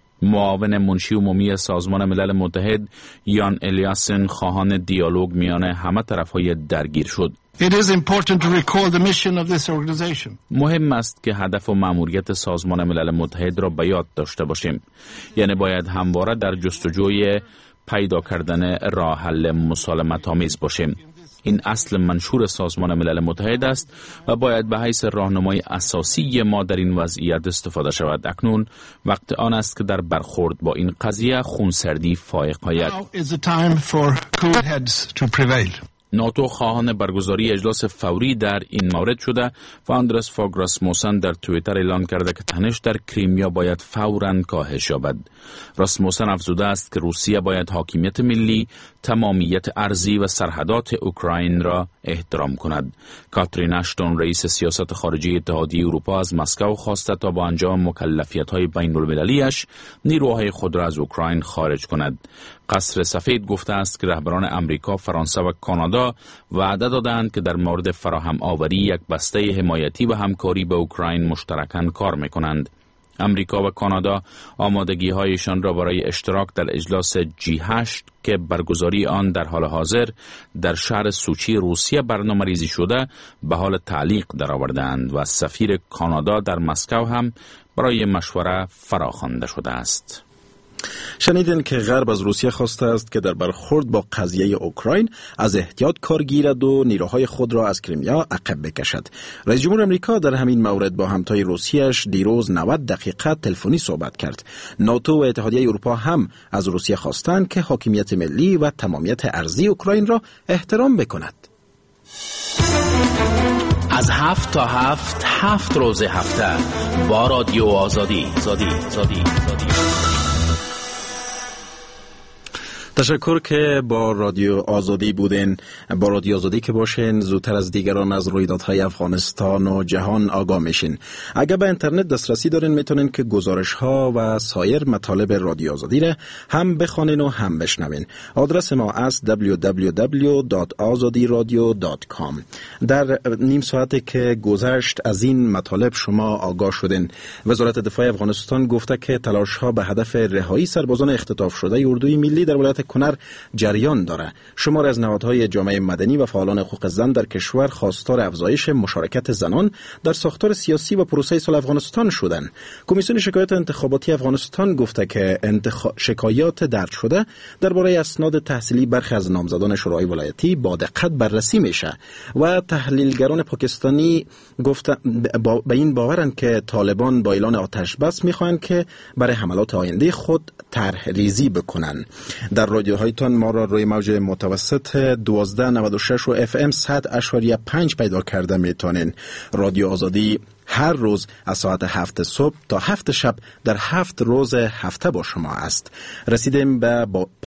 معاون منشی عمومی سازمان ملل متحد یان الیاسن خواهان دیالوگ میان همه طرف‌های درگیر شد. It is important to recall the mission of this organization. مهم است که هدف و مأموریت سازمان ملل متحد را به یاد داشته باشیم. یعنی باید همواره در جستجوی پیدا کردن راه حل مسالمت‌آمیز باشیم. این اصل منشور سازمان ملل متحد است و باید به حیث راهنمای اساسی ما در این وضعیت استفاده شود. اکنون وقت آن است که در برخورد با این قضیه خونسردی فائق آید. ناتو خواهان برگزاری اجلاس فوری در این مورد شده و اندرس فاگ راسموسن در توییتر اعلان کرده که تنش در کریمیا باید فوراً کاهش یابد. راسموسن افزوده است که روسیه باید حاکمیت ملی، تمامیت ارضی و سرحدات اوکراین را احترام کند. کاترین اشتون رئیس سیاست خارجی اتحادیه اروپا از مسکو خواسته تا با انجام مکلفیت‌های بین المللی‌اش نیروهای خود را از اوکراین خارج کند. قصر سفید گفته است که رهبران امریکا، فرانسه و کانادا وعده دادند که در مورد فراهم آوری یک بسته حمایتی و همکاری با اوکراین مشترکاً کار می‌کنند. امریکا و کانادا آمادگی هایشان را برای اشتراک در اجلاس جی هشت که برگزاری آن در حال حاضر در شهر سوچی روسیه برنامه ریزی شده به حال تعلیق درآوردند و سفیر کانادا در مسکو هم برای مشوره فراخوانده شده است. شنیدین که غرب از روسیه خواسته است که در برخورد با قضیه اوکراین از احتیاط کار گیرد و نیروهای خود را از کریمیا عقب بکشد. رئیس جمهور امریکا در همین مورد با همتای روسیه‌اش دیروز نود دقیقه تلفنی صحبت کرد. ناتو و اتحادیه اروپا هم از روسیه خواستند که حاکمیت ملی و تمامیت ارضی اوکراین را احترام بکند. از هفت تا هفت هفت روز هفته با رادیو آزادی زادی زادی زادی. تشکر که با رادیو آزادی بودین. با رادیو آزادی که باشین زودتر از دیگران از رویدادهای افغانستان و جهان آگاه میشین. اگر به اینترنت دسترسی دارین میتونین که گزارش ها و سایر مطالب رادیو آزادی را هم بخوانین و هم بشنوین. آدرس ما است دبلیو دبلیو دبلیو دات آزادی رادیو دات کام. در نیم ساعتی که گذشت از این مطالب شما آگاه شدین. وزارت دفاع افغانستان گفته که تلاش ها به هدف رهایی سربازان اختطاف شده اردوی ملی در ولایت کنر جریان داره. شمار از نهادهای جامعه مدنی و فعالان حقوق زن در کشور خواستار افزایش مشارکت زنان در ساختار سیاسی و پروسه صلح افغانستان شدند. کمیسیون شکایات انتخاباتی افغانستان گفته که انتخ... شکایات درج شده درباره اسناد تحصیلی برخی از نامزدان شورای ولایتی با دقت بررسی میشه و تحلیلگران پاکستانی گفته با... به این باورند که طالبان با اعلان آتش بس میخواهند که برای حملات آینده خود طرح ریزی بکنن. در رادیوهایتان ما را روی موج متوسط دوازده نود و شش و اف ام صد اشاریه پنج پیدا کرده میتونین. رادیو آزادی هر روز از ساعت هفت صبح تا هفت شب در هفت روز هفته با شما است. رسیدیم به با